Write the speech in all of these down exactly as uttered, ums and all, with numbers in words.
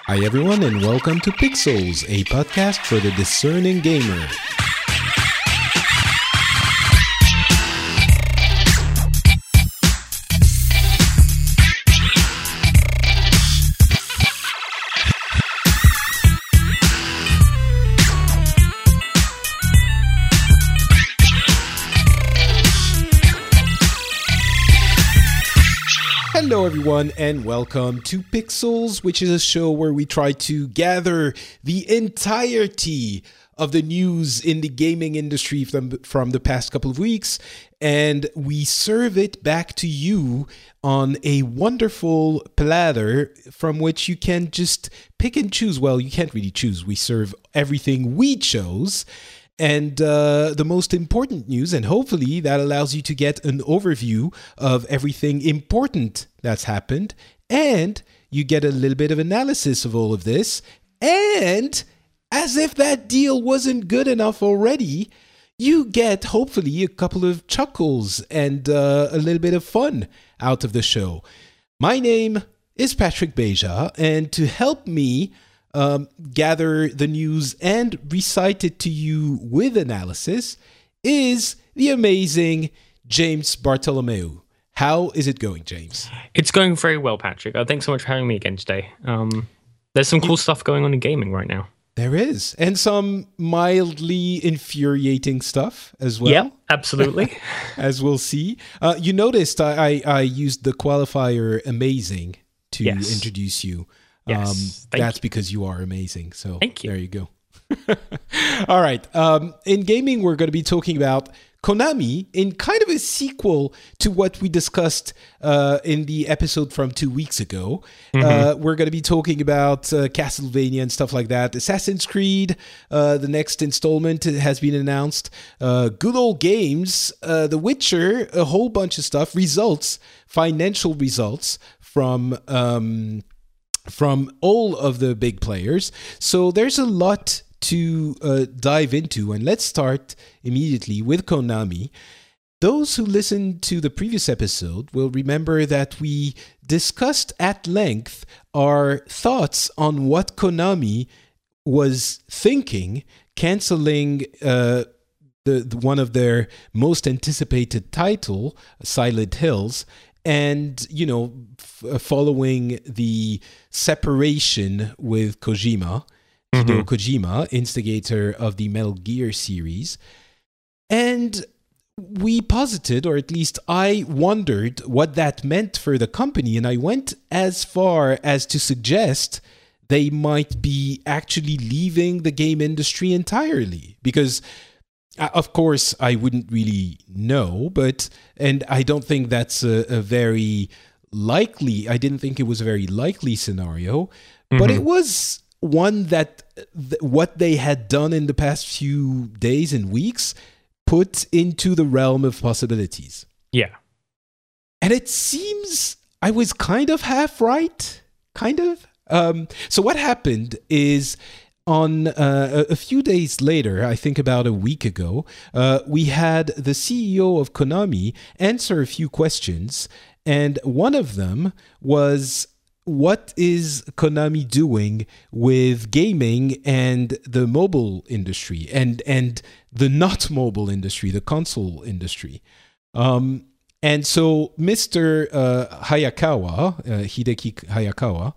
Hi everyone and welcome to Pixels, a podcast for the discerning gamer. Hello everyone and welcome to Pixels, which is a show where we try to gather the entirety of the news in the gaming industry from, from the past couple of weeks, and we serve it back to you on a wonderful platter from which you can just pick and choose. Well, you can't really choose. We serve everything we chose. And uh, the most important news, and hopefully that allows you to get an overview of everything important that's happened, and you get a little bit of analysis of all of this, and as if that deal wasn't good enough already, you get hopefully a couple of chuckles and uh, a little bit of fun out of the show. My name is Patrick Beja, and to help me Um, gather the news and recite it to you with analysis is the amazing James Bartolomeu. How is it going, James? It's going very well, Patrick. Uh, thanks so much for having me again today. Um, there's some cool stuff going on in gaming right now. There is. And some mildly infuriating stuff as well. Yeah, absolutely. As we'll see. Uh, you noticed I, I, I used the qualifier amazing to Yes. introduce you. Yes, Um, that's you. because you are amazing. So Thank you. There you go. All right. Um, in gaming, we're going to be talking about Konami in kind of a sequel to what we discussed uh, in the episode from two weeks ago. Mm-hmm. Uh, we're going to be talking about uh, Castlevania and stuff like that. Assassin's Creed, uh, the next installment has been announced. Uh, Good Old Games, uh, The Witcher, a whole bunch of stuff. Results, financial results from... Um, from all of the big players. So there's a lot to uh, dive into, and let's start immediately with Konami. Those who listened to the previous episode will remember that we discussed at length our thoughts on what Konami was thinking, canceling uh, the, the one of their most anticipated title, Silent Hills, and, you know, f- following the separation with Kojima, mm-hmm. Hideo Kojima, instigator of the Metal Gear series. And we posited, or at least I wondered, what that meant for the company. And I went as far as to suggest they might be actually leaving the game industry entirely. Because... Of course, I wouldn't really know, but, and I don't think that's a, a very likely, I didn't think it was a very likely scenario, mm-hmm. but it was one that th- what they had done in the past few days and weeks put into the realm of possibilities. Yeah. And it seems I was kind of half right, kind of. Um, so what happened is... On uh, a few days later, I think about a week ago, uh, we had the C E O of Konami answer a few questions, and one of them was, what is Konami doing with gaming and the mobile industry, and, and the not mobile industry, the console industry? Um, and so Mister Uh, Hayakawa, uh, Hideki Hayakawa,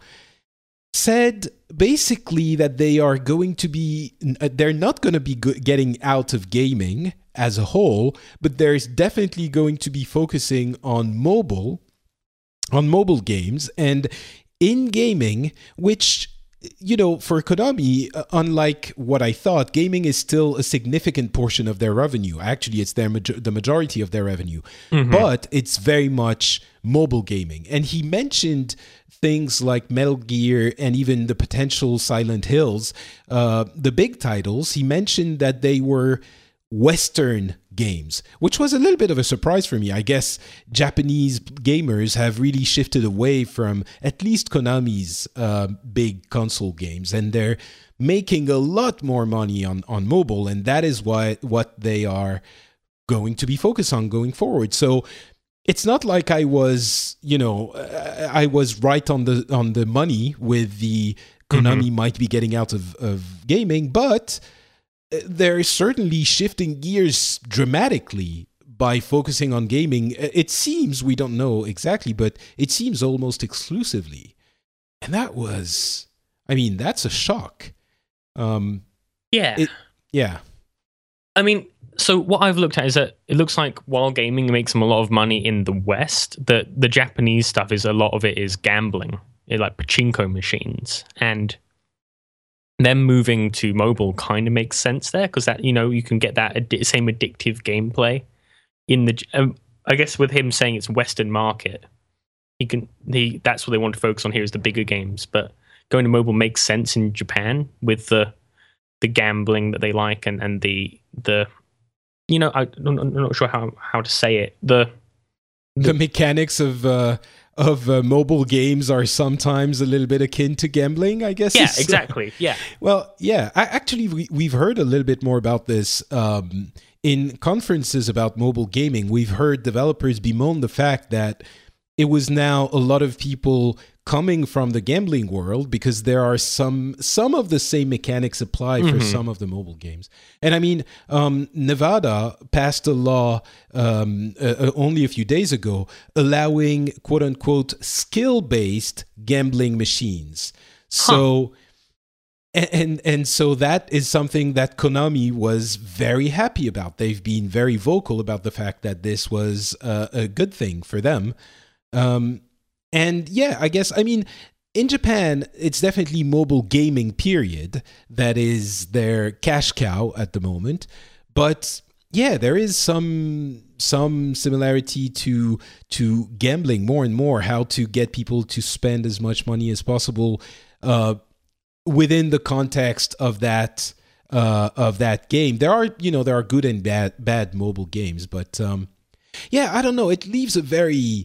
said basically that they are going to be, they're not going to be go- getting out of gaming as a whole, but there's definitely going to be focusing on mobile, on mobile games and in gaming, which, you know, for Konami, uh, unlike what I thought, gaming is still a significant portion of their revenue. Actually, it's their major- the majority of their revenue, mm-hmm. but it's very much mobile gaming. And he mentioned things like Metal Gear and even the potential Silent Hills, uh, the big titles. He mentioned that they were Western games, which was a little bit of a surprise for me. I guess Japanese gamers have really shifted away from at least Konami's uh, big console games, and they're making a lot more money on, on mobile, and that is why what they are going to be focused on going forward. So it's not like I was, you know, I was right on the on the money with the Konami Mm-hmm. might be getting out of, of gaming, but they're certainly shifting gears dramatically by focusing on gaming. It seems, we don't know exactly, but it seems almost exclusively. And that was, I mean, that's a shock. Um, Yeah. it, yeah. I mean, so what I've looked at is that it looks like while gaming makes them a lot of money in the West, the, the Japanese stuff is a lot of it is gambling, like pachinko machines. And them moving to mobile kind of makes sense there because that, you know, you can get that addi- same addictive gameplay in the. Um, I guess with him saying it's Western market, he can. He that's what they want to focus on here is the bigger games. But going to mobile makes sense in Japan with the the gambling that they like and, and the the. You know, I, I'm not sure how, how to say it. The the mechanics of uh, of uh, mobile games are sometimes a little bit akin to gambling, I guess. Yeah, exactly. Yeah. Well, yeah. I, actually, we, we've heard a little bit more about this um, in conferences about mobile gaming. We've heard developers bemoan the fact that it was now a lot of people coming from the gambling world because there are some some of the same mechanics apply for mm-hmm. some of the mobile games. And I mean, um, Nevada passed a law um, uh, only a few days ago allowing quote unquote skill based gambling machines. So. Huh. And, and and so that is something that Konami was very happy about. They've been very vocal about the fact that this was uh, a good thing for them. Um, and yeah, I guess, I mean, in Japan, it's definitely mobile gaming, period. That is their cash cow at the moment. But yeah, there is some some similarity to to gambling more and more, how to get people to spend as much money as possible uh, within the context of that uh, of that game. There are, you know, there are good and bad bad mobile games, but um, yeah, I don't know. It leaves a very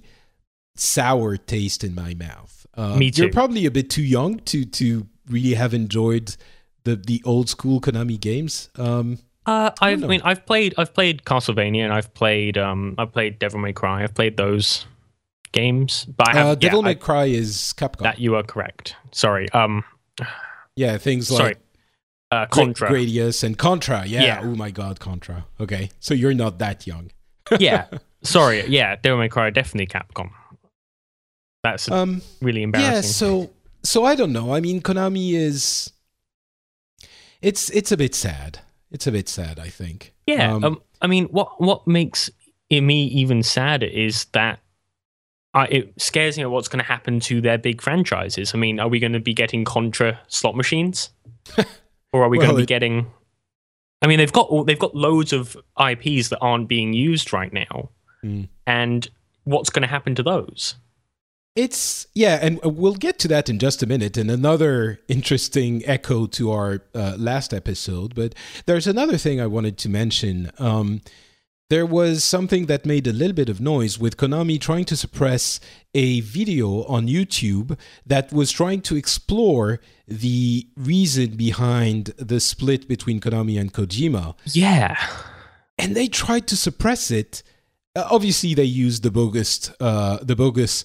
sour taste in my mouth. Uh, Me too. You're probably a bit too young to to really have enjoyed the the old school Konami games. Um, uh, I, I mean, I've played I've played Castlevania and I've played um, I've played Devil May Cry. I've played those games, but I have uh, Devil yeah, May I, Cry is Capcom. That you are correct. Sorry. Um, yeah, things sorry. like uh, Contra, Gradius, and Contra. Yeah. yeah. Oh my God, Contra. Okay, so you're not that young. yeah. Sorry. Yeah, Devil May Cry definitely Capcom. That's um, really embarrassing. Yeah, so so I don't know. I mean, Konami is it's it's a bit sad. It's a bit sad, I think. Yeah. Um, um, I mean, what what makes me even sadder is that I, it scares me of what's going to happen to their big franchises. I mean, are we going to be getting Contra slot machines, or are we well, going to be it, getting? I mean, they've got they've got loads of I Ps that aren't being used right now, mm. and what's going to happen to those? It's, yeah, and we'll get to that in just a minute, and another interesting echo to our uh, last episode, but there's another thing I wanted to mention. Um, there was something that made a little bit of noise with Konami trying to suppress a video on YouTube that was trying to explore the reason behind the split between Konami and Kojima. Yeah. And they tried to suppress it. Uh, obviously, they used the bogus, uh, the bogus...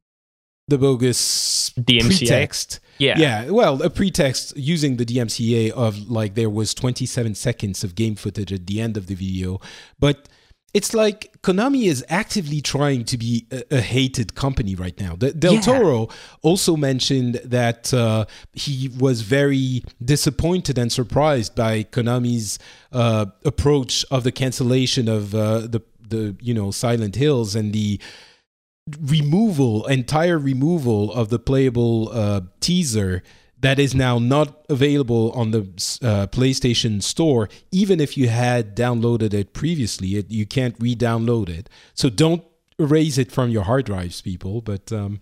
The bogus D M C A. pretext. Yeah. Yeah. Well, a pretext using the D M C A of like there was twenty-seven seconds of game footage at the end of the video. But it's like Konami is actively trying to be a, a hated company right now. The, Del yeah. Toro also mentioned that uh, he was very disappointed and surprised by Konami's uh, approach of the cancellation of uh, the, the, you know, Silent Hills and the removal, entire removal of the playable uh, teaser that is now not available on the uh, PlayStation Store. Even if you had downloaded it previously, it, you can't re-download it. So don't erase it from your hard drives, people. But um,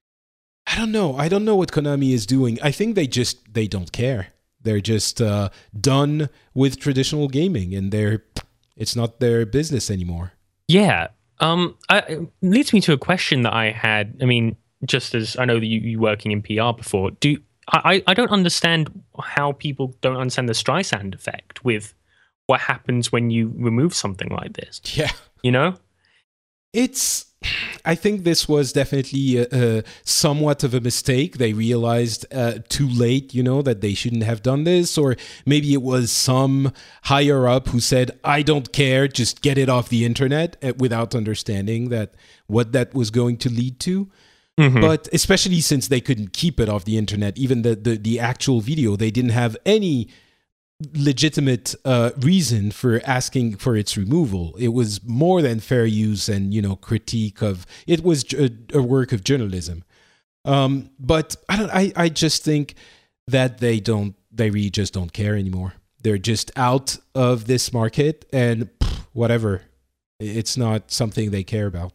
I don't know. I don't know what Konami is doing. I think they just, they don't care. They're just uh, done with traditional gaming, and they're, it's not their business anymore. Yeah. Um, I, it leads me to a question that I had. I mean, just as I know that you, you working in P R before, do I, I don't understand how people don't understand the Streisand effect with what happens when you remove something like this. Yeah. You know? It's, I think this was definitely a, a somewhat of a mistake. They realized uh, too late, you know, that they shouldn't have done this, or maybe it was some higher up who said, "I don't care, just get it off the internet," uh, without understanding that what that was going to lead to. Mm-hmm. But especially since they couldn't keep it off the internet, even the the, the actual video, they didn't have any legitimate uh, reason for asking for its removal. It was more than fair use and, you know, critique of, it was a, a work of journalism. Um, but I don't, I, I just think that they don't, they really just don't care anymore. They're just out of this market and pff, whatever. It's not something they care about.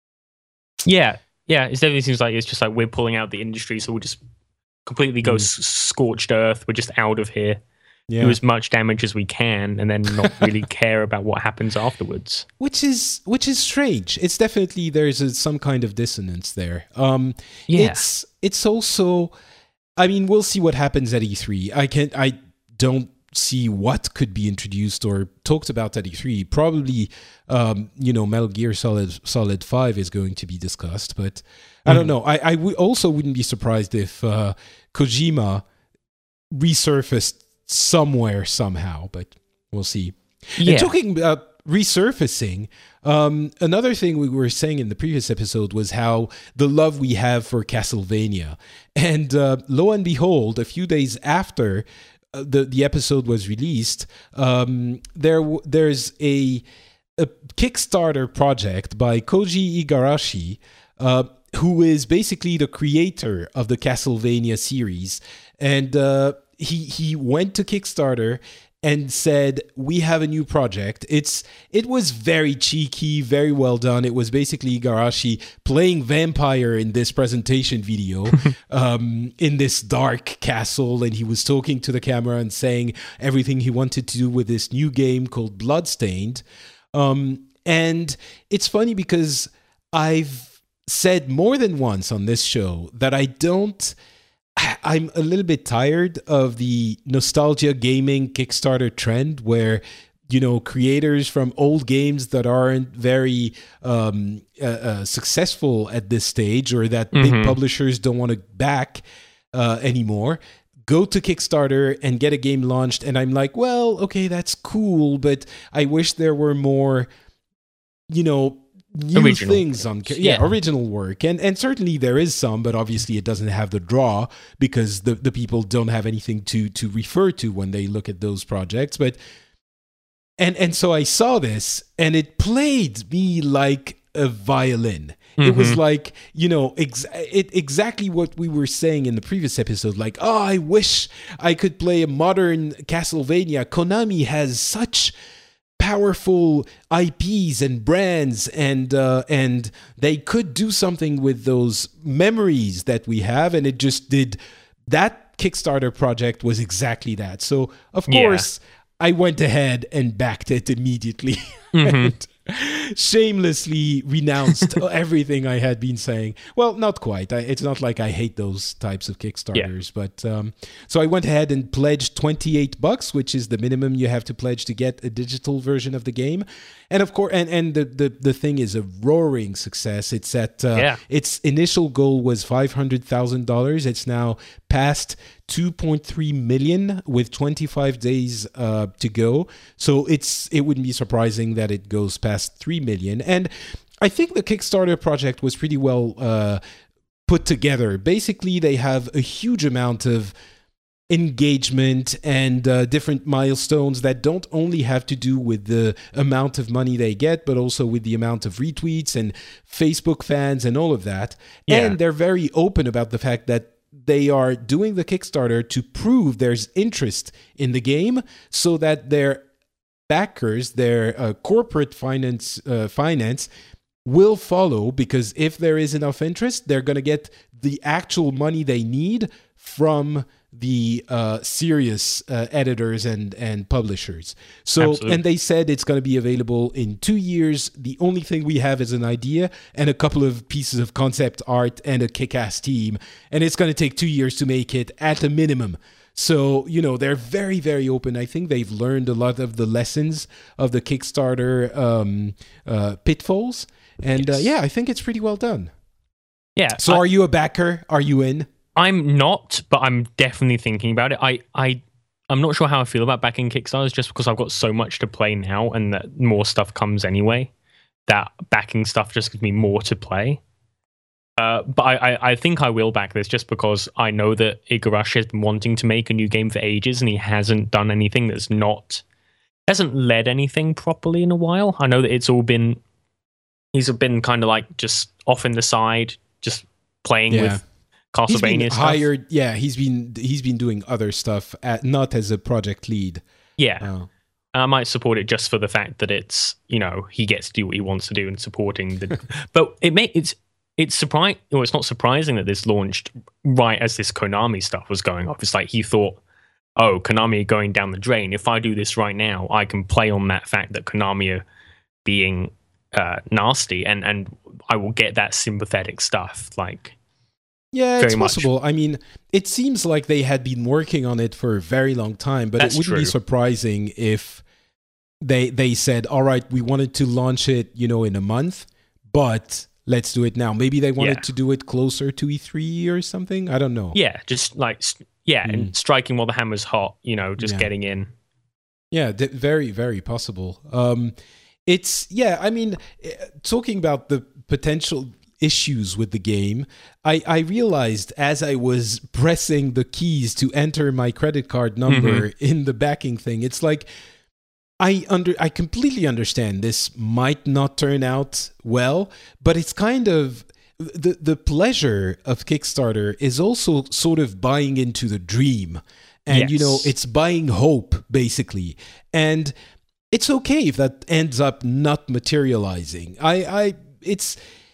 Yeah. Yeah. It definitely seems like it's just like we're pulling out the industry. So we'll just completely go mm. s- scorched earth. We're just out of here. Yeah. Do as much damage as we can, and then not really care about what happens afterwards. Which is which is strange. It's definitely there's a, some kind of dissonance there. Um, yeah. It's it's also, I mean, we'll see what happens at E three. I can't. I don't see what could be introduced or talked about at E three. Probably, um, you know, Metal Gear Solid Solid Five is going to be discussed, but I don't know. I I w- also wouldn't be surprised if uh, Kojima resurfaced somewhere somehow, but we'll see. Yeah. And talking about resurfacing, um, another thing we were saying in the previous episode was how the love we have for Castlevania. And uh, lo and behold, a few days after uh, the, the episode was released, um, there w- there's a, a Kickstarter project by Koji Igarashi, uh, who is basically the creator of the Castlevania series. And uh, He he went to Kickstarter and said, "We have a new project." It's it was very cheeky, very well done. It was basically Igarashi playing vampire in this presentation video, um, in this dark castle, and he was talking to the camera and saying everything he wanted to do with this new game called Bloodstained. Um, and it's funny because I've said more than once on this show that I don't. I'm a little bit tired of the nostalgia gaming Kickstarter trend where, you know, creators from old games that aren't very um, uh, uh, successful at this stage, or that mm-hmm. big publishers don't want to back uh, anymore, go to Kickstarter and get a game launched. And I'm like, well, okay, that's cool, but I wish there were more, you know, new original things on yeah, yeah original work, and and certainly there is some, but obviously it doesn't have the draw because the the people don't have anything to to refer to when they look at those projects. But and and so I saw this and it played me like a violin. Mm-hmm. It was like, you know, ex- it, exactly what we were saying in the previous episode, like, oh, I wish I could play a modern Castlevania. Konami has such powerful I Ps and brands, and uh, and they could do something with those memories that we have, and it just did. That Kickstarter project was exactly that. So of course yeah. I went ahead and backed it immediately. Mm-hmm. and shamelessly renounced everything I had been saying. Well, not quite. I, it's not like I hate those types of Kickstarters, yeah. but um, so I went ahead and pledged twenty-eight bucks, which is the minimum you have to pledge to get a digital version of the game. And of course, and, and the, the, the thing is a roaring success. It's at uh, yeah. its initial goal was five hundred thousand dollars. It's now past two point three million with twenty-five days uh, to go. So it's it wouldn't be surprising that it goes past three million. And I think the Kickstarter project was pretty well uh, put together. Basically, they have a huge amount of engagement and uh, different milestones that don't only have to do with the amount of money they get, but also with the amount of retweets and Facebook fans and all of that. Yeah. And they're very open about the fact that they are doing the Kickstarter to prove there's interest in the game, so that their backers, their uh, corporate finance, uh, finance will follow, because if there is enough interest, they're going to get the actual money they need from the uh, serious uh, editors and, and publishers. So, Absolutely. And they said it's going to be available in two years. The only thing we have is an idea and a couple of pieces of concept art and a kick-ass team. And it's going to take two years to make it at a minimum. So, you know, they're very, very open. I think they've learned a lot of the lessons of the Kickstarter um, uh, pitfalls. And Yes. uh, yeah, I think it's pretty well done. Yeah. So, I, are you a backer? Are you in? I'm not, but I'm definitely thinking about it. I, I, I'm not sure how I feel about backing Kickstarters just because I've got so much to play now and that more stuff comes anyway. That backing stuff just gives me more to play. Uh, but I, I, I think I will back this just because I know that Igarashi has been wanting to make a new game for ages and he hasn't done anything that's not, hasn't led anything properly in a while. I know that it's all been, he's been kind of like just off in the side, just playing Yeah. with He's been Castlevania stuff. hired. Yeah, he's been he's been doing other stuff, at, not as a project lead. Yeah. Oh. I might support it just for the fact that it's, you know, he gets to do what he wants to do and supporting the, but it may, it's, it's surprising, or it's not surprising that this launched right as this Konami stuff was going off. It's like he thought, oh, Konami are going down the drain. If I do this right now, I can play on that fact that Konami are being uh, nasty, and, and I will get that sympathetic stuff. Like, Yeah, it's very much. possible. I mean, it seems like they had been working on it for a very long time, but That's it wouldn't be true. surprising if they they said, "All right, we wanted to launch it, you know, in a month, but let's do it now." Maybe they wanted Yeah. to do it closer to E three or something. I don't know. yeah, just like, s- yeah, and striking while the hammer's hot, you know, just Yeah. getting in. Yeah, d- very, very possible. Um, it's, yeah, I mean, eh, talking about the potential issues with the game, I, I realized as I was pressing the keys to enter my credit card number in the backing thing, it's like, I under I completely understand this might not turn out well, but it's kind of the the pleasure of Kickstarter is also sort of buying into the dream. And you know, Yes. it's buying hope basically. And it's okay if that ends up not materializing. I I it's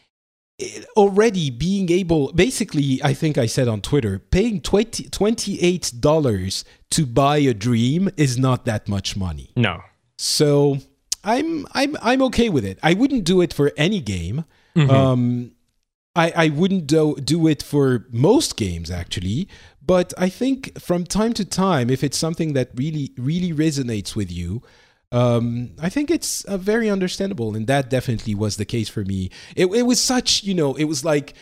it- already being able, basically, I think I said on Twitter, paying twenty, twenty-eight dollars to buy a dream is not that much money. No. So I'm I'm I'm okay with it. I wouldn't do it for any game. Mhm. Um, I I wouldn't do do it for most games actually. But I think from time to time, if it's something that really really resonates with you, um, I think it's uh, very understandable, and that definitely was the case for me. It it was such, you know, it was like.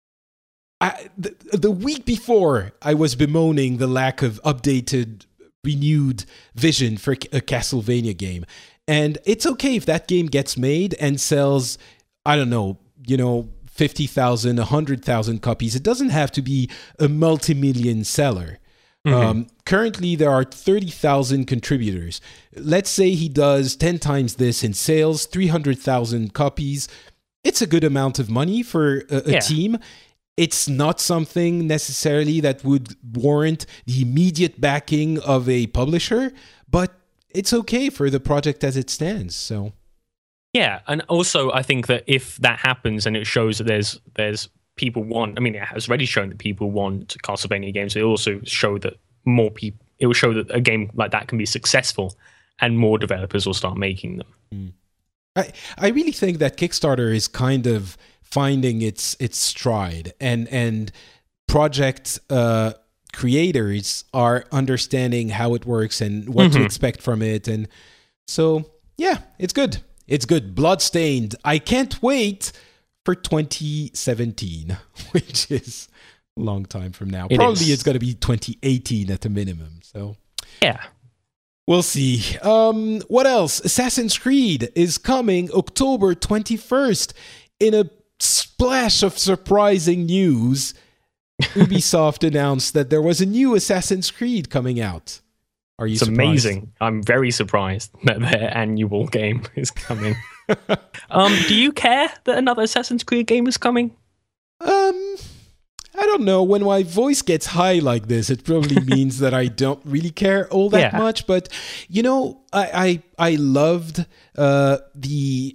I, the, the week before, I was bemoaning the lack of updated, renewed vision for a Castlevania game. And it's okay if that game gets made and sells, I don't know, you know, fifty thousand, one hundred thousand copies. It doesn't have to be a multi-million seller. Um, currently, there are thirty thousand contributors. Let's say he does ten times this in sales, three hundred thousand copies. It's a good amount of money for a, a Yeah. team. It's not something necessarily that would warrant the immediate backing of a publisher, but it's okay for the project as it stands. So, Yeah, and also I think that if that happens and it shows that there's there's people want, I mean, it has already shown that people want Castlevania games. It also show that more people. It will show that a game like that can be successful, and more developers will start making them. I I really think that Kickstarter is kind of finding its its stride, and and project uh, creators are understanding how it works and what to Mhm. expect from it, and so yeah, it's good. It's good. Bloodstained. I can't wait for twenty seventeen, which is a long time from now. It Probably is. it's going to be twenty eighteen at the minimum. So. Yeah. We'll see. Um, what else? Assassin's Creed is coming October twenty-first. In a splash of surprising news, Ubisoft announced that there was a new Assassin's Creed coming out. Are you It's surprised? amazing. I'm very surprised that their annual game is coming. um, do you care that another Assassin's Creed game is coming? Um, I don't know. When my voice gets high like this, it probably means that I don't really care all that Yeah. much. But you know, I I, I loved uh, the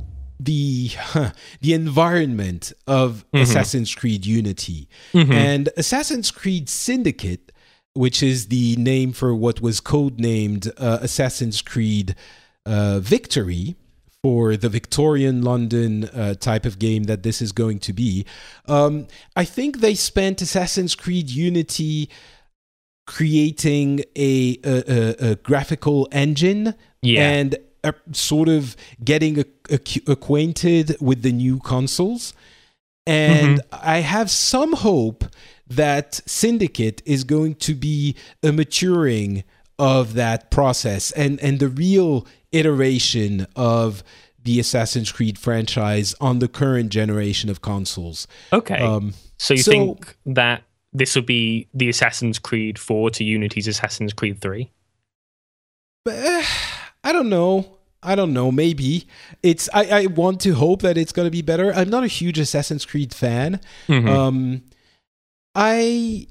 the huh, the environment of Assassin's Creed Unity and Assassin's Creed Syndicate, which is the name for what was codenamed uh, Assassin's Creed uh, Victory, for the Victorian London uh, type of game that this is going to be. Um, I think they spent Assassin's Creed Unity creating a, a, a, a graphical engine Yeah. and uh, sort of getting a, a, acquainted with the new consoles. And mm-hmm. I have some hope that Syndicate is going to be a maturing of that process and, and the real iteration of the Assassin's Creed franchise on the current generation of consoles. Okay. Um, so you so, think that this will be the Assassin's Creed four to Unity's Assassin's Creed three? Uh, I don't know. I don't know. Maybe it's. I, I want to hope that it's going to be better. I'm not a huge Assassin's Creed fan. Mm-hmm. Um, I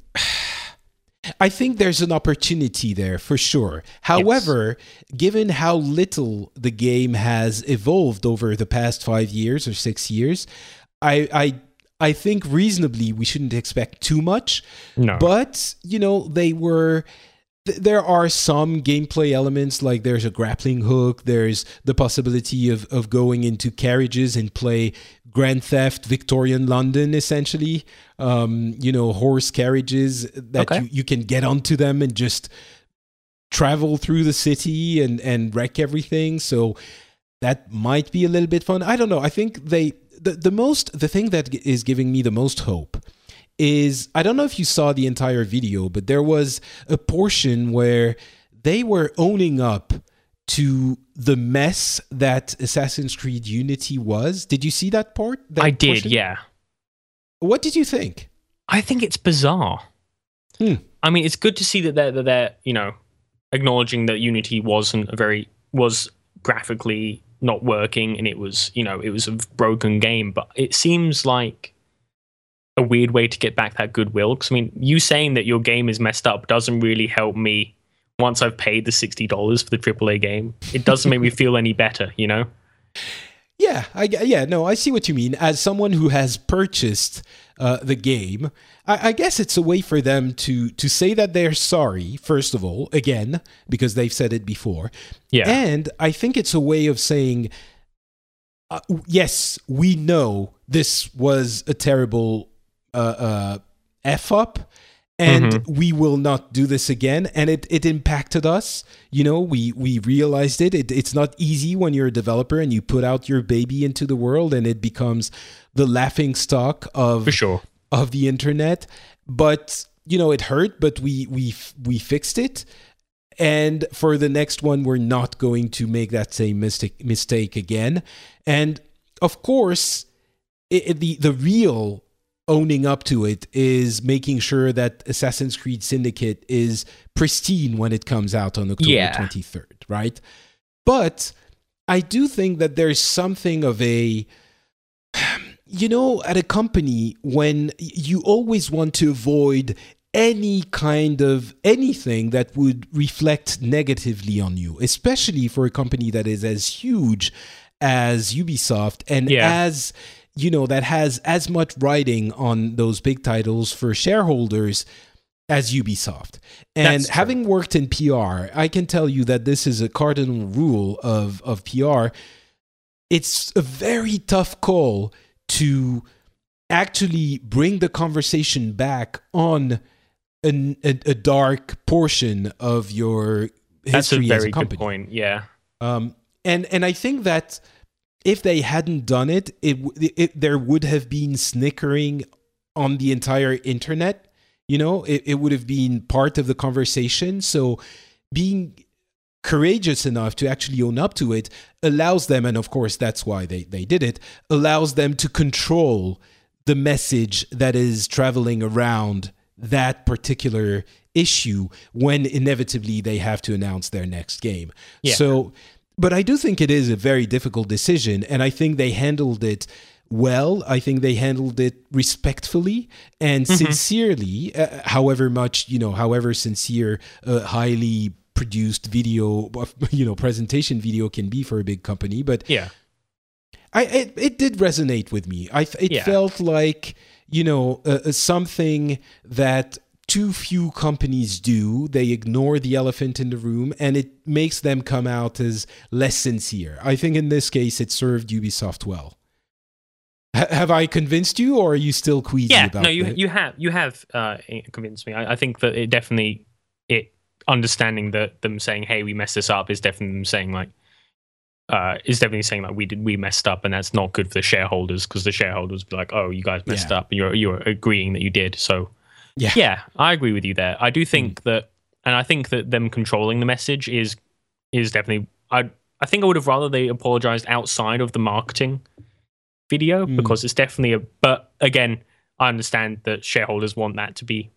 I think there's an opportunity there for sure. However, yes. given how little the game has evolved over the past five years or six years, I I I think reasonably we shouldn't expect too much. No. But you know they were. There are some gameplay elements, like there's a grappling hook, there's the possibility of, of going into carriages and play Grand Theft Victorian London, essentially. Um, you know, horse carriages that okay. you, you can get onto them and just travel through the city and, and wreck everything. So that might be a little bit fun. I don't know. I think they the, the most the thing that is giving me the most hope is, I don't know if you saw the entire video, but there was a portion where they were owning up to the mess that Assassin's Creed Unity was. Did you see that part? That I did, portion? yeah. What did you think? I think it's bizarre. Hmm. I mean, it's good to see that they're, that they're, you know, acknowledging that Unity wasn't a very, was graphically not working and it was, you know, it was a broken game, but it seems like a weird way to get back that goodwill. Because I mean, you saying that your game is messed up doesn't really help me once I've paid the sixty dollars for the triple A game. It doesn't make me feel any better, you know? Yeah, I, yeah, no, I see what you mean. As someone who has purchased uh, the game, I, I guess it's a way for them to to say that they're sorry, first of all, again, because they've said it before. Yeah. And I think it's a way of saying, uh, yes, we know this was a terrible Uh, uh, F up, and mm-hmm. we will not do this again. And it, it impacted us. You know, we we realized it. it. It's not easy when you're a developer and you put out your baby into the world and it becomes the laughing stock of For sure. of the internet. But you know, it hurt. But we we we fixed it. And for the next one, we're not going to make that same mistake mistake again. And of course, it, it, the the real owning up to it is making sure that Assassin's Creed Syndicate is pristine when it comes out on October yeah. twenty-third, right? But I do think that there's something of a, you know, at a company when you always want to avoid any kind of anything that would reflect negatively on you, especially for a company that is as huge as Ubisoft and yeah. as... you know, that has as much riding on those big titles for shareholders as Ubisoft. And having worked in P R, I can tell you that this is a cardinal rule of, of P R. It's a very tough call to actually bring the conversation back on an, a, a dark portion of your history That's a very as a company. Good point, yeah. Um, and, and I think that if they hadn't done it, it, it there would have been snickering on the entire internet. You know, it, it would have been part of the conversation. So being courageous enough to actually own up to it allows them, and of course that's why they, they did it, allows them to control the message that is traveling around that particular issue when inevitably they have to announce their next game. Yeah. So... But I do think it is a very difficult decision, and I think they handled it well. I think they handled it respectfully and mm-hmm. sincerely, uh, however much, you know, however sincere, uh, highly produced video, you know, presentation video can be for a big company. But yeah, I it, it did resonate with me. I It yeah. felt like, you know, uh, something that too few companies do. They ignore the elephant in the room, and it makes them come out as less sincere. I think in this case, it served Ubisoft well. H- have I convinced you, or are you still queasy yeah, about it? No, you you have you have uh, convinced me. I, I think that it definitely it understanding that them saying, "Hey, we messed this up," is definitely them saying like, uh, is definitely saying like we did we messed up, and that's not good for the shareholders because the shareholders be like, oh, you guys messed Yeah. up, and you're you're agreeing that you did. So Yeah. yeah, I agree with you there. I do think mm. that, and I think that them controlling the message is is definitely. I I think I would have rather they apologized outside of the marketing video mm. because it's definitely a. But again, I understand that shareholders want that to be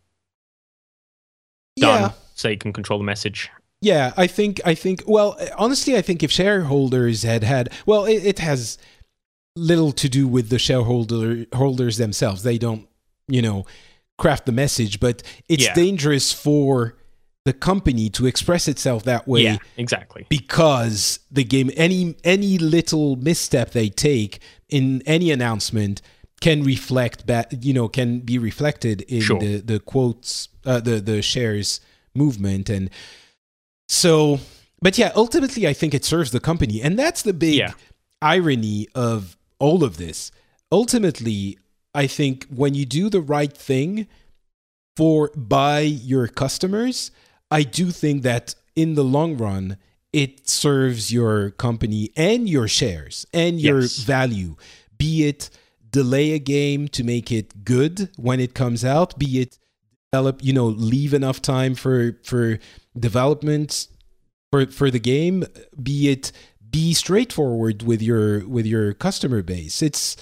done yeah. so they can control the message. Yeah, I think, I think, well, honestly, I think if shareholders had had, well, it, it has little to do with the shareholder holders themselves. They don't, you know, craft the message, but it's yeah. dangerous for the company to express itself that way. Yeah, exactly. Because the game, any any little misstep they take in any announcement can reflect back, you know, can be reflected in sure. the the quotes, uh, the the shares movement, and so. But yeah, ultimately, I think it serves the company, and that's the big yeah. irony of all of this. Ultimately, I think when you do the right thing for by your customers, I do think that in the long run, it serves your company and your shares and your yes. value. Be it delay a game to make it good when it comes out, be it develop, you know, leave enough time for for development for for the game, be it be straightforward with your with your customer base. It's,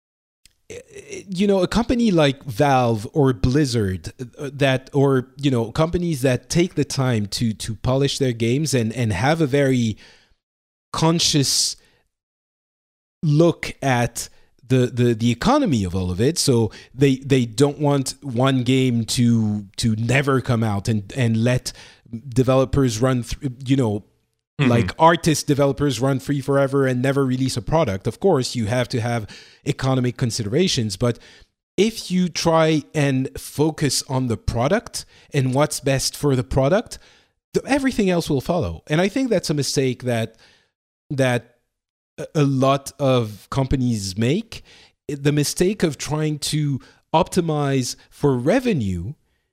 you know, a company like Valve or Blizzard that, or, you know, companies that take the time to to polish their games and and have a very conscious look at the the the economy of all of it. So they they don't want one game to to never come out and and let developers run through, you know, mm-hmm. like artist developers run free forever and never release a product. Of course, you have to have economic considerations, but if you try and focus on the product and what's best for the product, the, everything else will follow. And I think that's a mistake that that a lot of companies make. The mistake of trying to optimize for revenue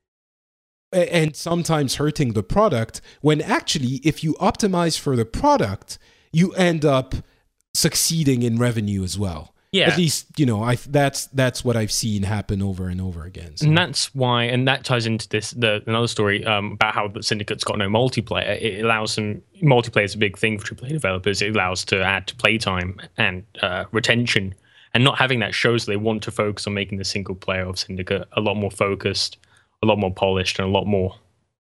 and sometimes hurting the product, when actually, if you optimize for the product, you end up succeeding in revenue as well. Yeah. At least, you know, I that's that's what I've seen happen over and over again. So. And that's why, and that ties into this the another story um, about how the Syndicate's got no multiplayer. It allows some multiplayer is a big thing for triple A developers. It allows to add to playtime and uh, retention, and not having that shows they want to focus on making the single player of Syndicate a lot more focused, a lot more polished, and a lot more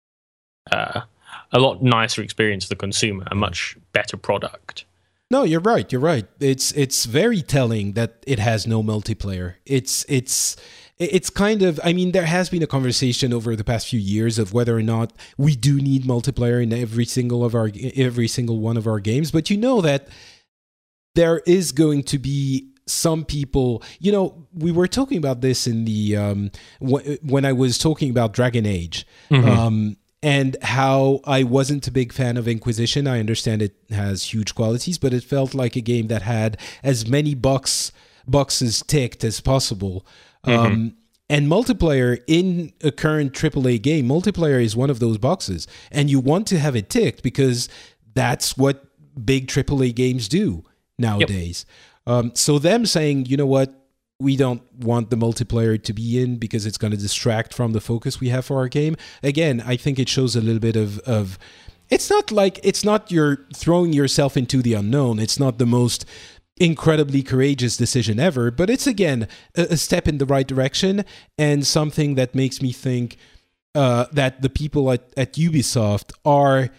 uh, a lot nicer experience for the consumer, a much better product. No, you're right. You're right. It's it's very telling that it has no multiplayer. It's it's it's kind of, I mean, there has been a conversation over the past few years of whether or not we do need multiplayer in every single of our every single one of our games. But you know that there is going to be some people. You know, we were talking about this in the um, w- when I was talking about Dragon Age. Mm-hmm. Um, And how I wasn't a big fan of Inquisition. I understand it has huge qualities, but it felt like a game that had as many box boxes ticked as possible. Mm-hmm. Um, and multiplayer in a current triple A game, multiplayer is one of those boxes. And you want to have it ticked because that's what big triple A games do nowadays. Yep. Um, so them saying, you know what, we don't want the multiplayer to be in because it's going to distract from the focus we have for our game. Again, I think it shows a little bit of, of it's not like, it's not you're throwing yourself into the unknown. It's not the most incredibly courageous decision ever, but it's, again, a, a step in the right direction and something that makes me think uh, that the people at, at Ubisoft are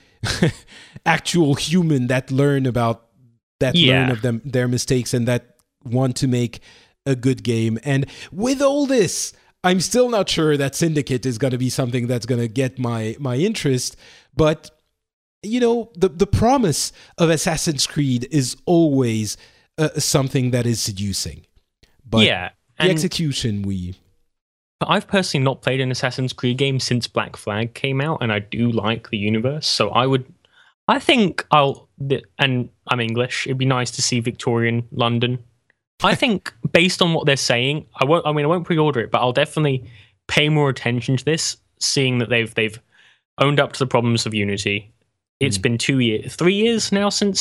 actual human that learn about, that yeah. learn of them, their mistakes and that want to make a good game. And with all this, I'm still not sure that Syndicate is going to be something that's going to get my my interest. But, you know, the, the promise of Assassin's Creed is always uh, something that is seducing. But yeah, the execution, we... I've personally not played an Assassin's Creed game since Black Flag came out, and I do like the universe. So I would... I think I'll... And I'm English. It'd be nice to see Victorian London. I think based on what they're saying, I won't. I mean, I won't pre-order it, but I'll definitely pay more attention to this, seeing that they've they've owned up to the problems of Unity. It's mm. been two years, three years now since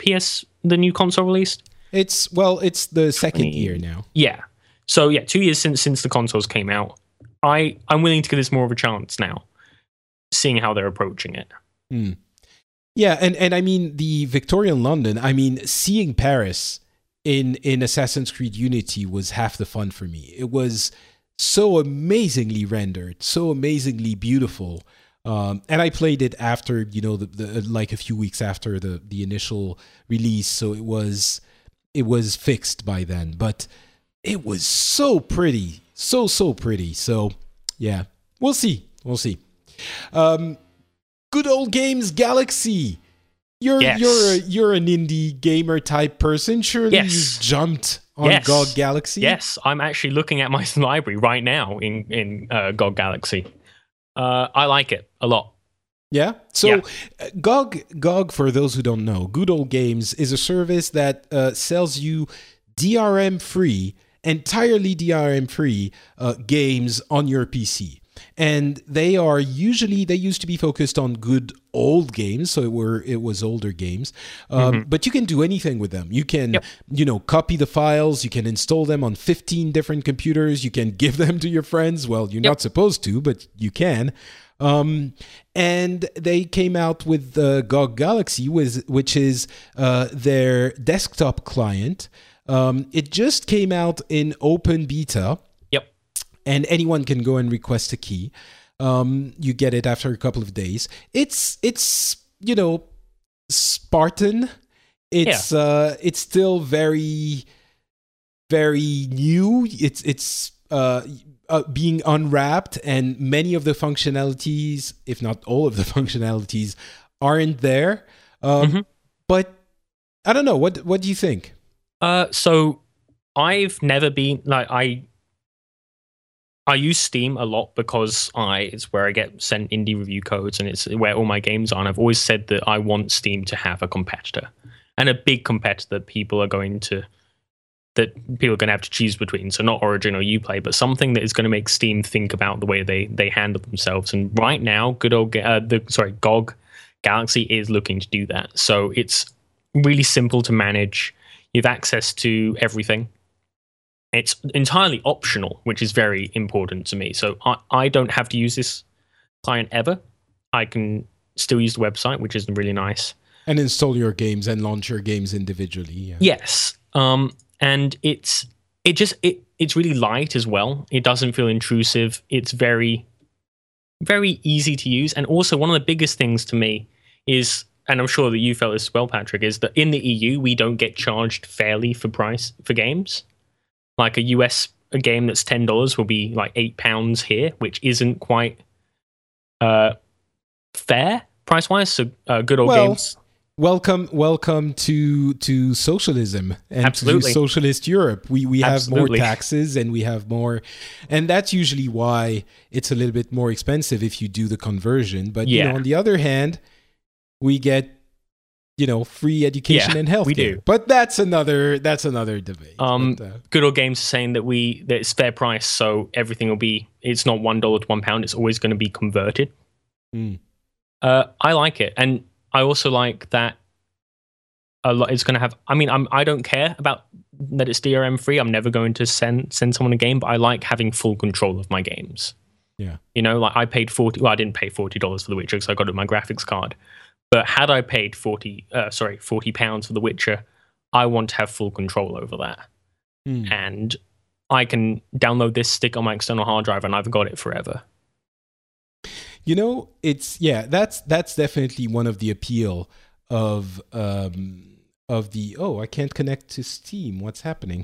P S the new console released? It's well, it's the second twenty year now. Yeah. So yeah, two years since since the consoles came out. I I'm willing to give this more of a chance now, seeing how they're approaching it. Mm. Yeah, and and I mean the Victorian London. I mean, seeing Paris in in Assassin's Creed Unity was half the fun for me. It was so amazingly rendered, so amazingly beautiful. Um, and I played it after, you know, the, the like a few weeks after the the initial release, so it was it was fixed by then. But it was so pretty, so so pretty. So yeah, we'll see, we'll see. Um, Good Old Games Galaxy. You're yes. you're a, you're an indie gamer type person. Surely yes. you jumped on yes. G O G Galaxy. Yes, I'm actually looking at my library right now in in uh, G O G Galaxy. Uh, I like it a lot. Yeah. So yeah. Uh, G O G, G O G, for those who don't know, Good Old Games is a service that uh, sells you D R M free, entirely D R M free uh, games on your P C. And they are usually, they used to be focused on good old games, so it were it was older games. Um, mm-hmm. But you can do anything with them. You can, yep. you know, copy the files. You can install them on fifteen different computers. You can give them to your friends. Well, you're yep. not supposed to, but you can. Um, and they came out with the G O G Galaxy, with, which is uh, their desktop client. Um, it just came out in open beta. And anyone can go and request a key. Um, you get it after a couple of days. It's it's you know Spartan. It's yeah. uh, it's still very very new. It's it's uh, uh, being unwrapped, and many of the functionalities, if not all of the functionalities, aren't there. Um, mm-hmm. But I don't know. What what do you think? Uh, so I've never been like I. I use Steam a lot because I it's where I get sent indie review codes, and it's where all my games are. And I've always said that I want Steam to have a competitor, and a big competitor that people are going to that people are going to have to choose between. So not Origin or Uplay, but something that is going to make Steam think about the way they they handle themselves. And right now, good old uh, the sorry G O G Galaxy is looking to do that. So it's really simple to manage. You have access to everything. It's entirely optional, which is very important to me. So I, I don't have to use this client ever. I can still use the website, which is really nice. And install your games and launch your games individually. Yeah. Yes. Um, and it's it just it it's really light as well. It doesn't feel intrusive. It's very, very easy to use. And also one of the biggest things to me is, and I'm sure that you felt this as well, Patrick, is that in the E U, we don't get charged fairly for price for games. Like a U S a game that's ten dollars will be like eight pounds here, which isn't quite uh, fair price wise. So uh, good old well, games. Welcome, welcome to to socialism and Absolutely. to socialist Europe. We we have Absolutely. more taxes and we have more, and that's usually why it's a little bit more expensive if you do the conversion. But yeah. you know, on the other hand, we get, you know, free education yeah, and healthcare. We do. But that's another that's another debate. Um, but, uh, good old games saying that we that it's fair price, so everything will be. It's not one dollar to one pound. It's always going to be converted. Mm. Uh, I like it, and I also like that. A lot. It's going to have. I mean, I'm. I don't care about that it's D R M free. I'm never going to send send someone a game, but I like having full control of my games. Yeah. You know, like I paid forty. Well, I didn't pay forty dollars for The Witcher because I got it with my graphics card. But had I paid forty, uh, sorry, forty pounds for The Witcher, I want to have full control over that, mm. and I can download this, stick on my external hard drive, and I've got it forever. You know, it's yeah, that's that's definitely one of the appeal of um, of the. Oh, I can't connect to Steam. What's happening?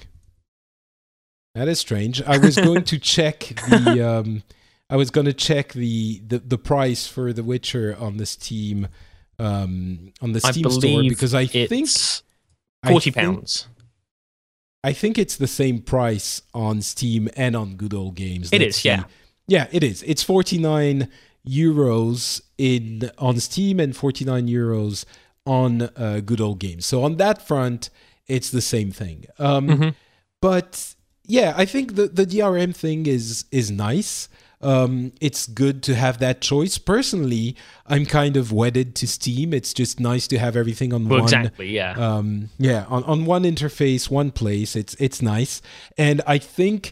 That is strange. I was going to check the. Um, I was going to check the, the the price for The Witcher on the Steam. Um, on the Steam store, because I think forty pounds. I think it's the same price on Steam and on Good Old Games. It Let's is, yeah, see. yeah, it is. It's forty-nine euros in on Steam and forty-nine euros on uh, Good Old Games. So on that front, it's the same thing. Um, mm-hmm. But yeah, I think the the D R M thing is is nice. Um, it's good to have that choice. Personally, I'm kind of wedded to Steam. It's just nice to have everything on Well, one. exactly, yeah. Um, yeah, on, on one interface, one place. It's it's nice, and I think,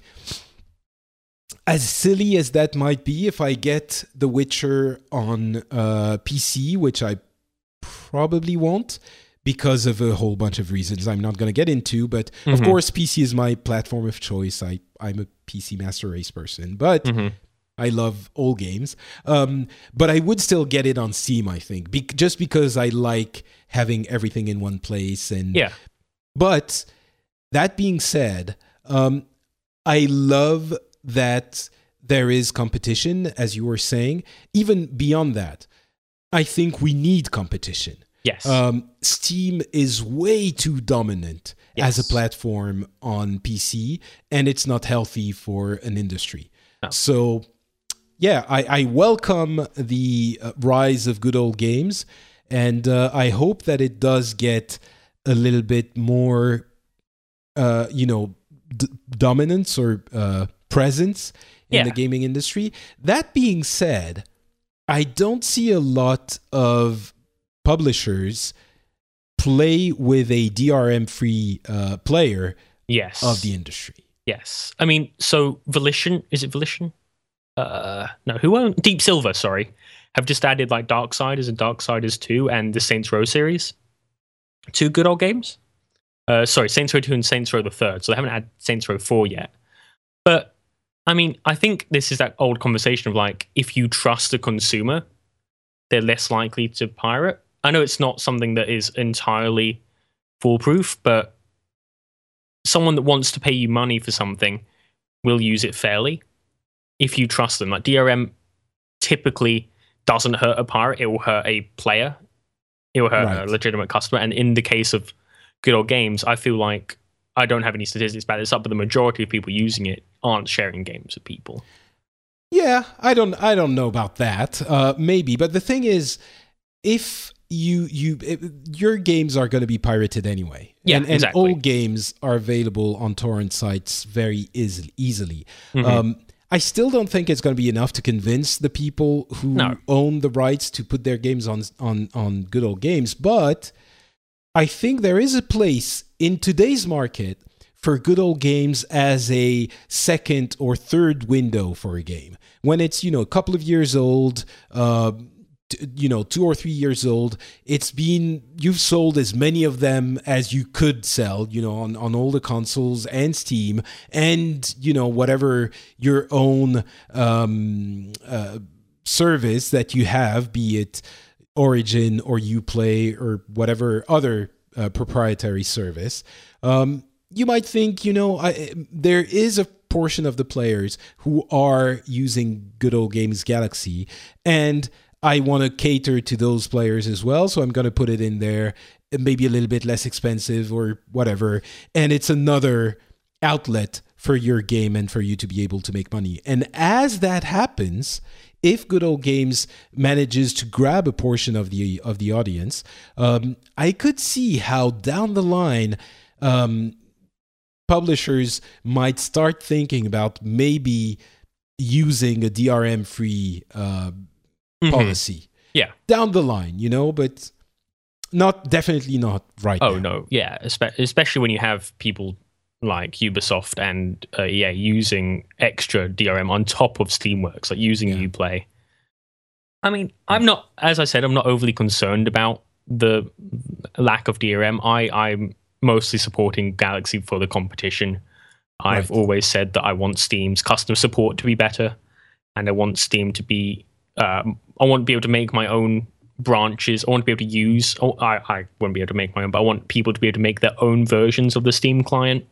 as silly as that might be, if I get The Witcher on uh, P C, which I probably won't, because of a whole bunch of reasons I'm not going to get into. But mm-hmm. of course, P C is my platform of choice. I, I'm a P C Master Race person, but mm-hmm. I love all games. Um, but I would still get it on Steam, I think, be- just because I like having everything in one place. And yeah. But that being said, um, I love that there is competition, as you were saying. Even beyond that, I think we need competition. Yes. Um, Steam is way too dominant yes. as a platform on P C, and it's not healthy for an industry. No. So, yeah, I, I welcome the uh, rise of good old games, and uh, I hope that it does get a little bit more, uh, you know, d- dominance or uh, presence in yeah. the gaming industry. That being said, I don't see a lot of publishers play with a D R M-free uh, player yes. of the industry. Yes. I mean, so Volition, is it Volition? Uh, no, who owned Deep Silver, sorry, have just added like Darksiders and Darksiders two and the Saints Row series. Two good old games. Uh, sorry, Saints Row two and Saints Row the third. So they haven't had Saints Row four yet. But, I mean, I think this is that old conversation of like, if you trust a consumer, they're less likely to pirate. I know it's not something that is entirely foolproof, but someone that wants to pay you money for something will use it fairly if you trust them. Like D R M typically doesn't hurt a pirate, it will hurt a player. It will hurt right. a legitimate customer. And in the case of good old games, I feel like, I don't have any statistics about this up, but the majority of people using it aren't sharing games with people. Yeah, I don't I don't know about that. Uh, maybe, but the thing is, if you you it, your games are going to be pirated anyway. Yeah, and, and exactly. all games are available on torrent sites very easily. easily. Mm-hmm. Um, I still don't think it's going to be enough to convince the people who no. own the rights to put their games on on on good old games, but I think there is a place in today's market for good old games as a second or third window for a game. When it's, you know, a couple of years old, uh, t- you know, two or three years old, it's been, you've sold as many of them as you could sell, you know, on, on all the consoles and Steam and, you know, whatever your own um, uh, service that you have, be it Origin or Uplay or whatever other uh, proprietary service. Um, you might think, you know, I, there is a portion of the players who are using good old games Galaxy, and I want to cater to those players as well. So I'm going to put it in there, maybe a little bit less expensive or whatever. And it's another outlet for your game and for you to be able to make money. And as that happens, if Good Old Games manages to grab a portion of the of the audience, um, I could see how down the line, um, publishers might start thinking about maybe using a D R M-free uh, mm-hmm. policy. Yeah, down the line, you know, but not definitely not right oh, now. no, yeah, especially when you have people like Ubisoft and uh, E A using extra D R M on top of Steamworks, like using yeah. Uplay. I mean, I'm not, as I said, I'm not overly concerned about the lack of D R M. I, I'm mostly supporting Galaxy for the competition. I've right. always said that I want Steam's customer support to be better, and I want Steam to be, um, I want to be able to make my own branches. I want to be able to use, oh, I, I won't be able to make my own, but I want people to be able to make their own versions of the Steam client.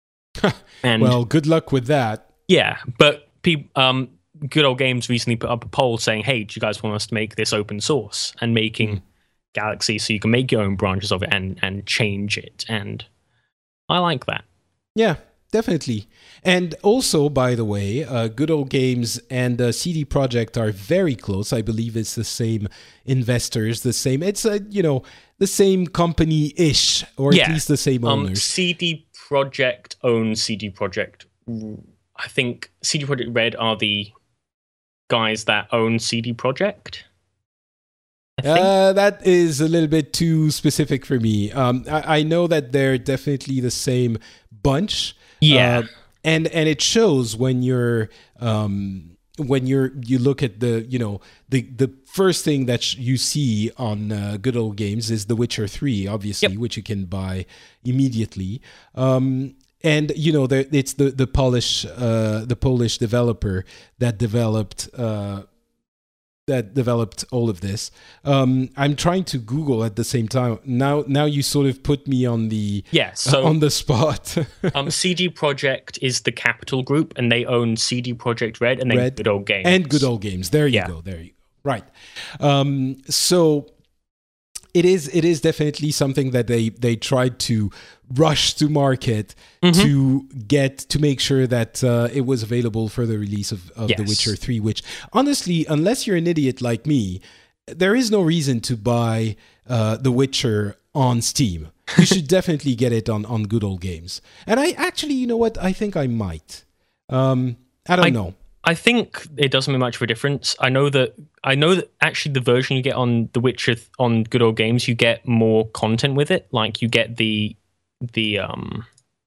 And well, good luck with that. Yeah, but people, um, Good Old Games recently put up a poll saying, hey, do you guys want us to make this open source and making mm. Galaxy so you can make your own branches of it and, and change it? And I like that. Yeah, definitely. And also, by the way, uh, Good Old Games and uh, C D Projekt are very close. I believe it's the same investors, the same, it's, uh, you know, the same company-ish, or yeah. at least the same owners. Um, C D Projekt owns C D Projekt. I think C D Projekt Red are the guys that own C D Projekt. I think. Uh, that is a little bit too specific for me. Um, I, I know that they're definitely the same bunch. Yeah. Uh, and and it shows when you're um, when you're you look at the you know the the first thing that sh- you see on uh, Good Old Games is The Witcher three, obviously, Yep. which you can buy immediately. Um, and you know there, it's the the Polish uh, the Polish developer that developed. Uh, that developed all of this. Um, I'm trying to Google at the same time. Now, now you sort of put me on the Yeah, so on the spot. um, C D Projekt is the Capital Group, and they own C D Projekt Red and then Red Good Old Games. and Good Old Games. There you Yeah. go. There you go. Right. Um, so it is it is definitely something that they they tried to rush to market Mm-hmm. to get to make sure that uh, it was available for the release of, of The Yes. Witcher three, which honestly, unless you're an idiot like me, there is no reason to buy uh, The Witcher on Steam. You should definitely get it on, on Good Old Games. And I actually, you know what? I think I might. Um, I don't I- know. I think it doesn't make much of a difference. I know that I know that actually the version you get on The Witcher th- on Good Old Games, you get more content with it. Like you get the the um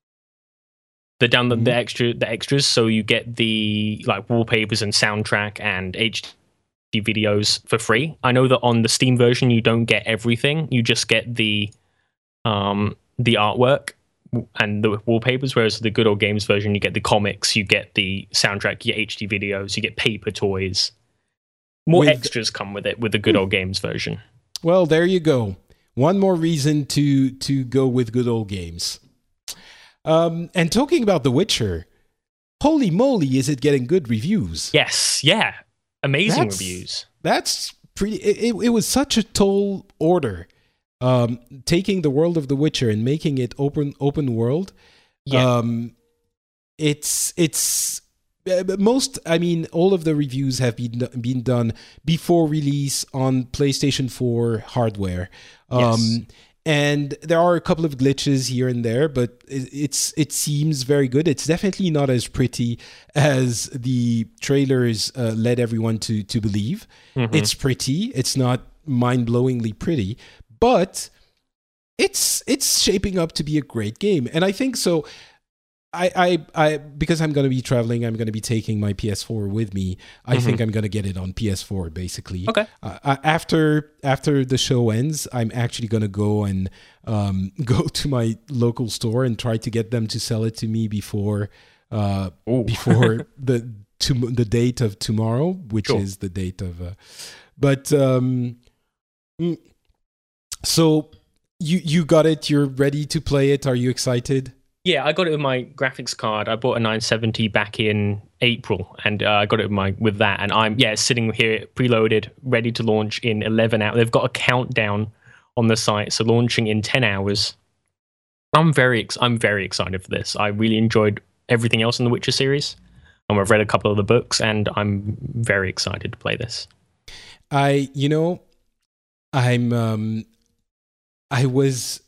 the down the, the extra the extras. So you get the like wallpapers and soundtrack and H D videos for free. I know that on the Steam version you don't get everything. You just get the um the artwork and the wallpapers, whereas the Good Old Games version, you get the comics, you get the soundtrack, you get H D videos, you get paper toys. More With- extras come with it with the Good Old Games version. Well, there you go. One more reason to to go with Good Old Games. Um, and talking about The Witcher, holy moly, is it getting good reviews? Yes, yeah, amazing That's- reviews. That's pretty. It, it, it was such a tall order, um, taking the world of The Witcher and making it open open world. Yeah. Um, it's it's uh, most. I mean, all of the reviews have been been done before release on PlayStation four hardware. Um, Yes. And there are a couple of glitches here and there, but it, it's it seems very good. It's definitely not as pretty as the trailers uh, led everyone to to believe. Mm-hmm. It's pretty. It's not mind-blowingly pretty, but it's it's shaping up to be a great game. And I think so. I, I, I because I'm going to be traveling, I'm going to be taking my P S four with me. I Mm-hmm. think I'm going to get it on P S four, basically. Okay. Uh, uh, after after the show ends, I'm actually going to go and um, go to my local store and try to get them to sell it to me before uh, Ooh. before the to, the date of tomorrow, which Sure. is the date of. Uh, but um, mm, so you you got it. You're ready to play it. Are you excited? Yeah, I got it with my graphics card. I bought a nine seventy back in April, and uh, I got it with my with that. And I'm yeah sitting here preloaded, ready to launch in eleven hours. They've got a countdown on the site, so launching in ten hours. I'm very ex- I'm very excited for this. I really enjoyed everything else in the Witcher series. Um, I've read a couple of the books, and I'm very excited to play this. I you know, I'm um, I was.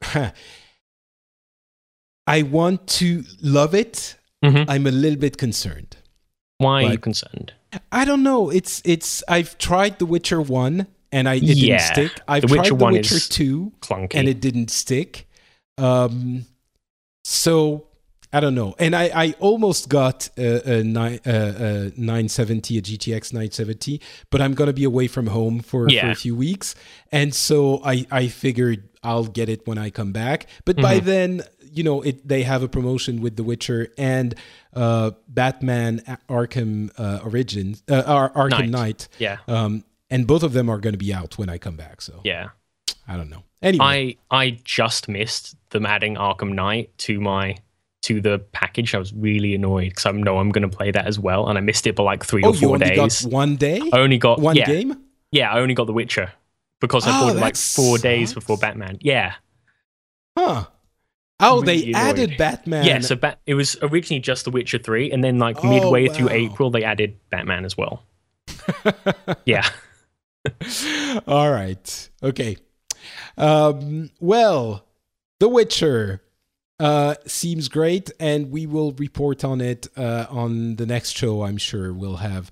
I want to love it. Mhm. I'm a little bit concerned. Why are you But- concerned? I don't know. It's it's. I've tried The Witcher one and I it Yeah. didn't stick. I've The tried Witcher The one Witcher is two Clunky. and it didn't stick. Um, so I don't know. And I, I almost got a, a, nine, a, a nine seventy, a G T X nine seventy, but I'm gonna be away from home for, for Yeah. a few weeks, and so I I figured I'll get it when I come back. But by Mm-hmm. then, you know, it they have a promotion with The Witcher and uh, Batman Arkham uh, Origins, uh, Ar- Arkham Knight. Knight. yeah, Um, and both of them are going to be out when I come back. So yeah. I don't know. Anyway, I I just missed them adding Arkham Knight to my to the package. I was really annoyed because I know I'm going to play that as well, and I missed it by like three oh, or you four only days. got one day, I only got one yeah, game. Yeah, I only got The Witcher because I Oh, bought it like that four days sucks. before Batman. Yeah, Huh. Oh, Really they annoyed. added Batman. yeah. So ba- it was originally just The Witcher three, and then like Oh, midway through wow. April, they added Batman as well. Yeah, All right. Okay. Um, well, The Witcher uh, seems great, and we will report on it uh, on the next show. I'm sure we'll have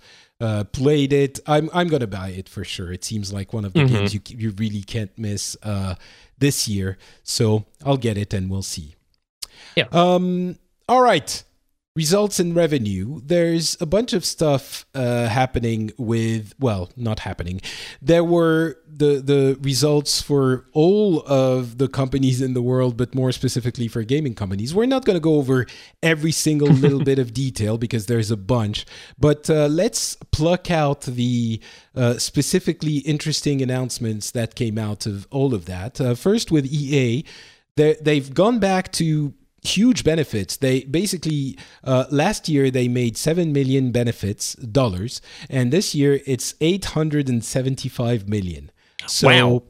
uh, played it. I'm I'm gonna buy it for sure. It seems like one of the Mhm. games you you really can't miss uh, this year. So I'll get it and we'll see. Yeah. Um. All right. Results and revenue. There's a bunch of stuff uh, happening with, well, not happening. There were the the results for all of the companies in the world, but more specifically for gaming companies. We're not going to go over every single little bit of detail because there's a bunch, but uh, let's pluck out the uh, specifically interesting announcements that came out of all of that. Uh, first with E A, they- they've gone back to huge benefits. They basically uh, last year they made seven million benefits dollars, and this year it's eight hundred and seventy-five million. So, Wow.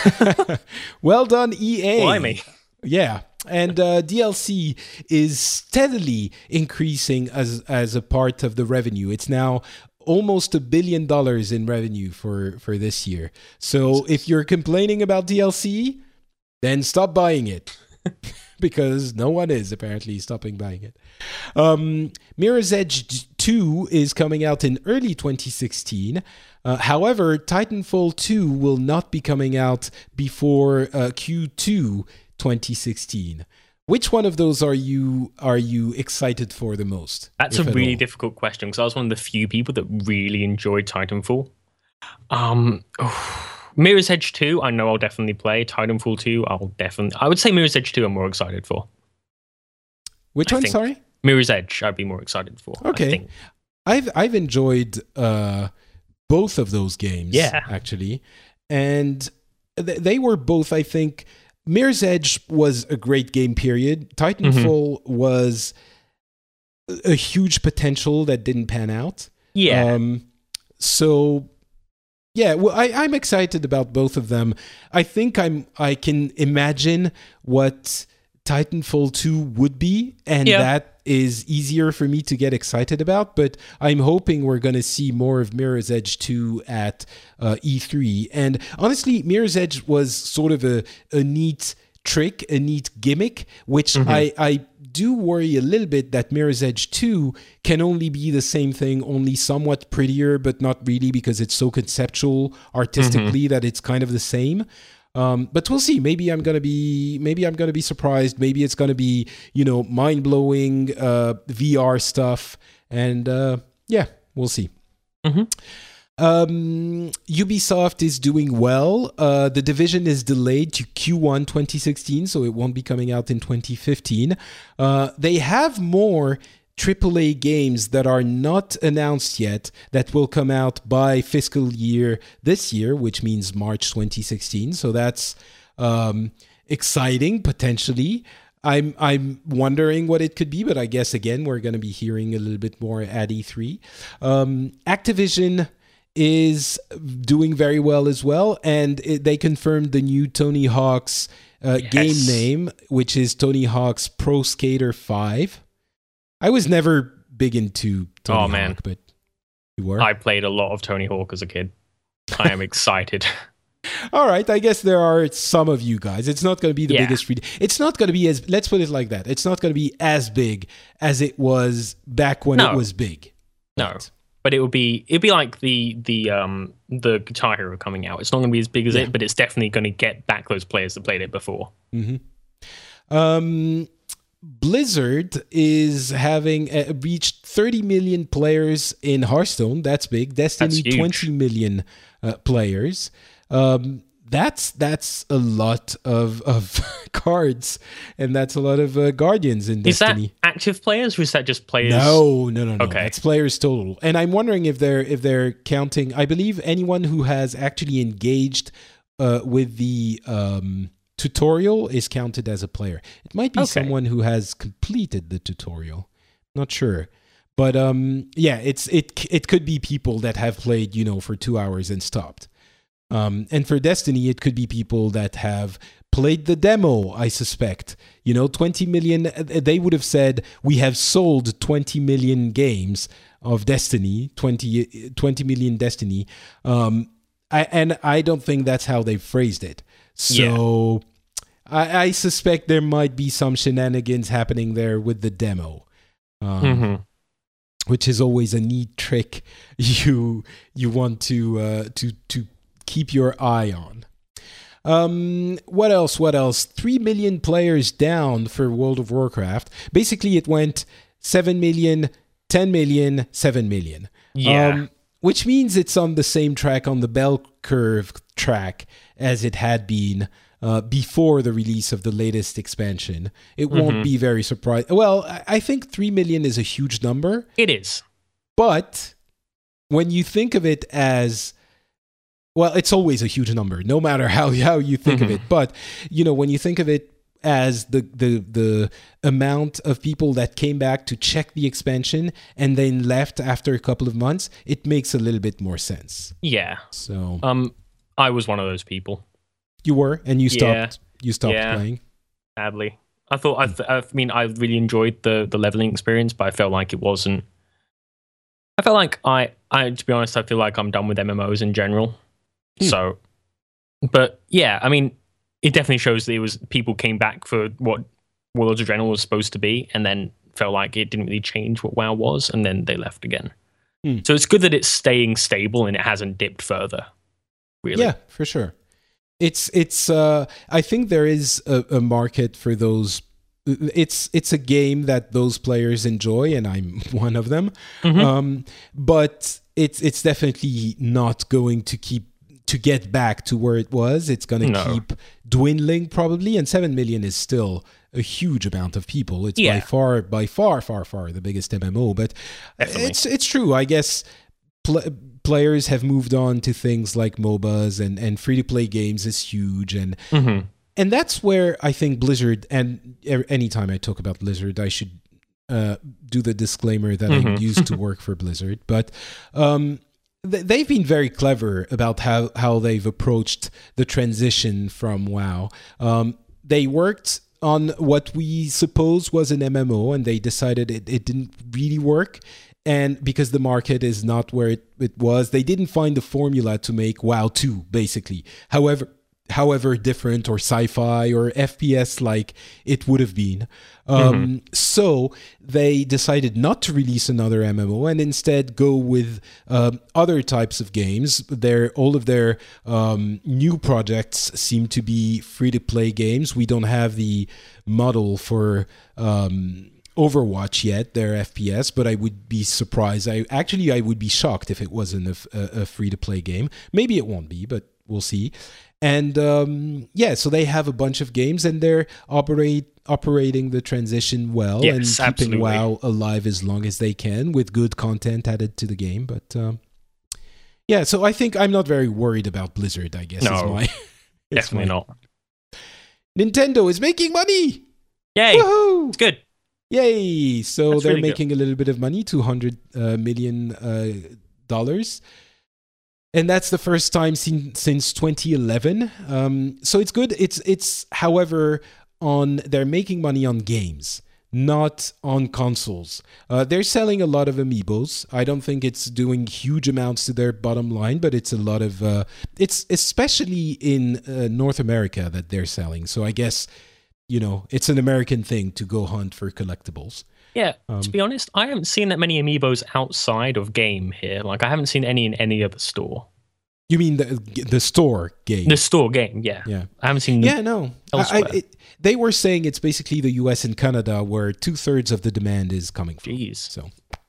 well done, E A. Blimey. Yeah, and uh, D L C is steadily increasing as as a part of the revenue. It's now almost a billion dollars in revenue for for this year. So if you're complaining about D L C, then stop buying it. Because no one is apparently stopping buying it. Um, Mirror's Edge two is coming out in early twenty sixteen. Uh, however, Titanfall two will not be coming out before uh, Q two twenty sixteen. Which one of those are you are you excited for the most? That's a if at really all? difficult question because I was one of the few people that really enjoyed Titanfall. Um, Mirror's Edge two, I know I'll definitely play. Titanfall two, I'll definitely. I would say Mirror's Edge two, I'm more excited for. Which I one? think. Sorry. Mirror's Edge, I'd be more excited for. I Okay. think. I've I've enjoyed uh, both of those games, Yeah. actually, and th- they were both. I think Mirror's Edge was a great game. Period. Titanfall Mm-hmm. was a a huge potential that didn't pan out. Yeah. Um, so yeah, well, I, I'm excited about both of them. I think I'm I can imagine what Titanfall two would be, and Yeah. that is easier for me to get excited about, but I'm hoping we're going to see more of Mirror's Edge two at uh, E three. And honestly, Mirror's Edge was sort of a, a neat trick, a neat gimmick, which Mhm. I, I do worry a little bit that Mirror's Edge two can only be the same thing, only somewhat prettier, but not really because it's so conceptual artistically that it's kind of the same. Um, but we'll see. Maybe I'm gonna be. Maybe I'm gonna be surprised. Maybe it's gonna be, you know, mind blowing uh, V R stuff. And uh, yeah, we'll see. Mhm. Um, Ubisoft is doing well. Uh, the Division is delayed to Q one twenty sixteen, so it won't be coming out in twenty fifteen. Uh, they have more triple A games that are not announced yet that will come out by fiscal year this year, which means March twenty sixteen. So that's um, exciting potentially. I'm I'm wondering what it could be, but I guess again we're going to be hearing a little bit more at E three. Um, Activision is doing very well as well, and it, they confirmed the new Tony Hawk's uh, Yes. game name, which is Tony Hawk's Pro Skater five. I was never big into Tony Oh, Hawk, man. but you were. I played a lot of Tony Hawk as a kid. I am excited. All right, I guess there are some of you guys. It's not going to be the Yeah. biggest. Re- it's not going to be as. Let's put it like that. It's not going to be as big as it was back when No. it was big. No. Right. But it would be it'd be like the the um the Guitar Hero coming out. It's not going to be as big as Yeah. it, but it's definitely going to get back those players that played it before. Um, Blizzard is having uh, reached thirty million players in Hearthstone. That's big. Destiny, That's huge. twenty million uh, players. Um, that's that's a lot of of cards, and that's a lot of uh, Guardians in Is that Destiny. active players or is that just players? No, no, no, no. Okay. That's players total. And I'm wondering if they're if they're counting. I believe anyone who has actually engaged uh, with the um, tutorial is counted as a player. It might be Okay. someone who has completed the tutorial. Not sure. But um, yeah, it's it it could be people that have played, you know, for two hours and stopped. Um, and for Destiny, it could be people that have played the demo, I suspect. You know, twenty million, they would have said, we have sold twenty million games of Destiny, twenty, twenty million Destiny. Um, I, and I don't think that's how they phrased it. So I, I suspect there might be some shenanigans happening there with the demo. Um, Mhm. which is always a neat trick you you want to uh, to to keep your eye on. Um, what else? What else? Three million players down for World of Warcraft. Basically, it went seven million, ten million, seven million. Yeah. Um, which means it's on the same track, on the bell curve track, as it had been uh, before the release of the latest expansion. It won't Mm-hmm. be very surprised. Well, I I think three million is a huge number, It is. but when you think of it as, well, it's always a huge number, no matter how, how you think Mhm. of it. But, you know, when you think of it as the, the the amount of people that came back to check the expansion and then left after a couple of months, it makes a little bit more sense. Yeah. So Um, I was one of those people. you were, and you Yeah. stopped. You stopped Yeah. playing. Sadly, I thought. I, th- I mean, I really enjoyed the the leveling experience, but I felt like it wasn't. I felt like I. I to be honest, I feel like I'm done with M M Os in general. Hmm. So, but yeah, I mean, it definitely shows that it was people came back for what Warlords of Draenor was supposed to be, and then felt like it didn't really change what WoW was, and then they left again. Hmm. So it's good that it's staying stable and it hasn't dipped further. Really, Yeah, for sure. It's it's. Uh, I think there is a, a market for those. It's it's a game that those players enjoy, and I'm one of them. Mhm. Um, but it's it's definitely not going to keep to get back to where it was. It's going to No. keep dwindling probably, and seven million is still a huge amount of people. It's by Yeah. far, by far, far, far the biggest M M O. But Definitely. it's it's true. I guess pl- players have moved on to things like MOBAs, and and free to play games is huge, and Mhm. and that's where I think Blizzard, and er- anytime I talk about Blizzard, I should uh, do the disclaimer that I Mhm. used to work for Blizzard. But um, th- they've been very clever about how, how they've approached the transition from WoW. Um, they worked on what we suppose was an M M O, and they decided it, it didn't really work. And because the market is not where it, it was, they didn't find the formula to make WoW two, basically. However, however different or sci-fi or F P S like it would have been. Um, So they decided not to release another M M O and instead go with um, other types of games. Their, all of their um, new projects seem to be free-to-play games. We don't have the model for um, Overwatch yet, their F P S, but I would be surprised. I actually I would be shocked if it wasn't a, f- a- a free-to-play game. Maybe it won't be, but we'll see. And um, yeah, so they have a bunch of games, and they're operate operating the transition well, Yes, and keeping absolutely. WoW alive as long as they can with good content added to the game. But um, yeah, so I think I'm not very worried about Blizzard. I guess is No, my is Definitely my- not. Nintendo is making money. Yay! Woohoo! It's good. Yay! So That's they're really good. making a little bit of money, two hundred uh, million uh, dollars, and that's the first time sin- since twenty eleven. Um, so it's good. It's it's however on they're making money on games, not on consoles. Uh, they're selling a lot of amiibos. I don't think it's doing huge amounts to their bottom line, but it's a lot of. Uh, it's especially in uh, North America that they're selling. So I guess. You know, it's an American thing to go hunt for collectibles. Yeah, Um, to be honest, I haven't seen that many amiibos outside of game here. Like, I haven't seen any in any other store. You mean the the store game? The store game, yeah. Yeah, I haven't seen them. yeah, no. I, Elsewhere. I, it, they were saying it's basically the U S and Canada where two thirds of the demand is coming from. Jeez. So,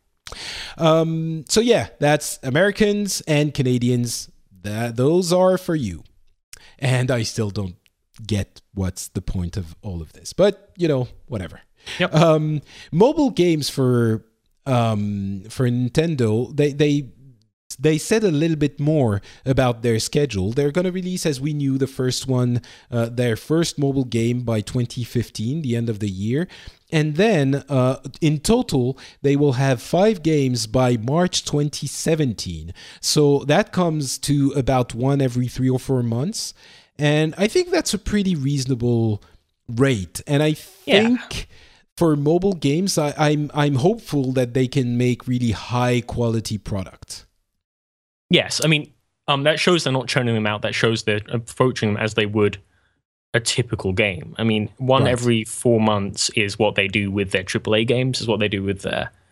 um, so yeah, that's Americans and Canadians. That those are for you. And I still don't get what's the point of all of this, but you know, whatever. Yep. Um, mobile games for um, for Nintendo, they they they said a little bit more about their schedule. They're going to release, as we knew, the first one, uh, their first mobile game by twenty fifteen, the end of the year. And then uh, in total, they will have five games by March twenty seventeen. So that comes to about one every three or four months. And I think that's a pretty reasonable rate. And I think Yeah. for mobile games, I, I'm I'm hopeful that they can make really high quality product. Yes, I mean, um, that shows they're not churning them out. That shows they're approaching them as they would a typical game. I mean, one Right. every four months is what they do with their triple A games, is what they do with their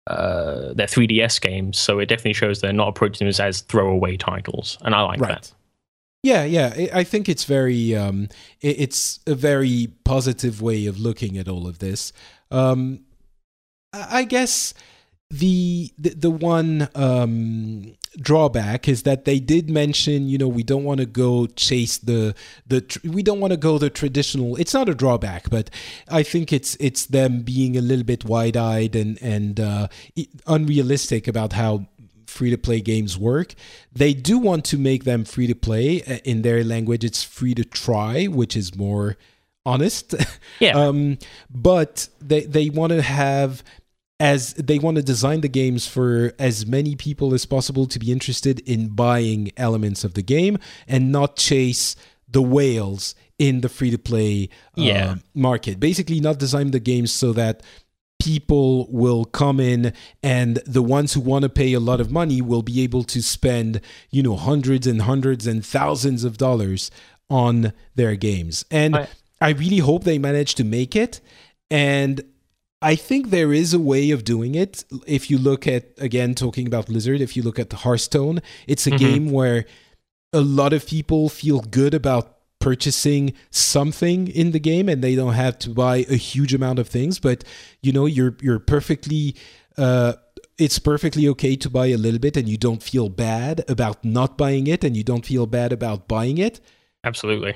uh, their three D S games. So it definitely shows they're not approaching this as throwaway titles, and I like Right. that. Yeah, yeah. I I think it's very, um, it- it's a very positive way of looking at all of this. Um, I I guess the the, the one um, drawback is that they did mention, you know, we don't want to go chase the the tr- we don't want to go the traditional. It's not a drawback, but I think it's it's them being a little bit wide eyed and and uh, i- unrealistic about how free to play games work. They do want to make them free to play. In their language, it's free to try, which is more honest. Yeah. um, but they they want to have as they want to design the games for as many people as possible to be interested in buying elements of the game and not chase the whales in the free to play uh, Yeah. market. Basically, not design the games so that people will come in and the ones who want to pay a lot of money will be able to spend, you know, hundreds and hundreds and thousands of dollars on their games. And I, I- I really hope they manage to make it. And I think there is a way of doing it. If you look at, again, talking about Blizzard, if you look at the Hearthstone, it's a Mhm. game where a lot of people feel good about purchasing something in the game and they don't have to buy a huge amount of things, but you know, you're you're perfectly uh it's perfectly okay to buy a little bit and you don't feel bad about not buying it and you don't feel bad about buying it. Absolutely.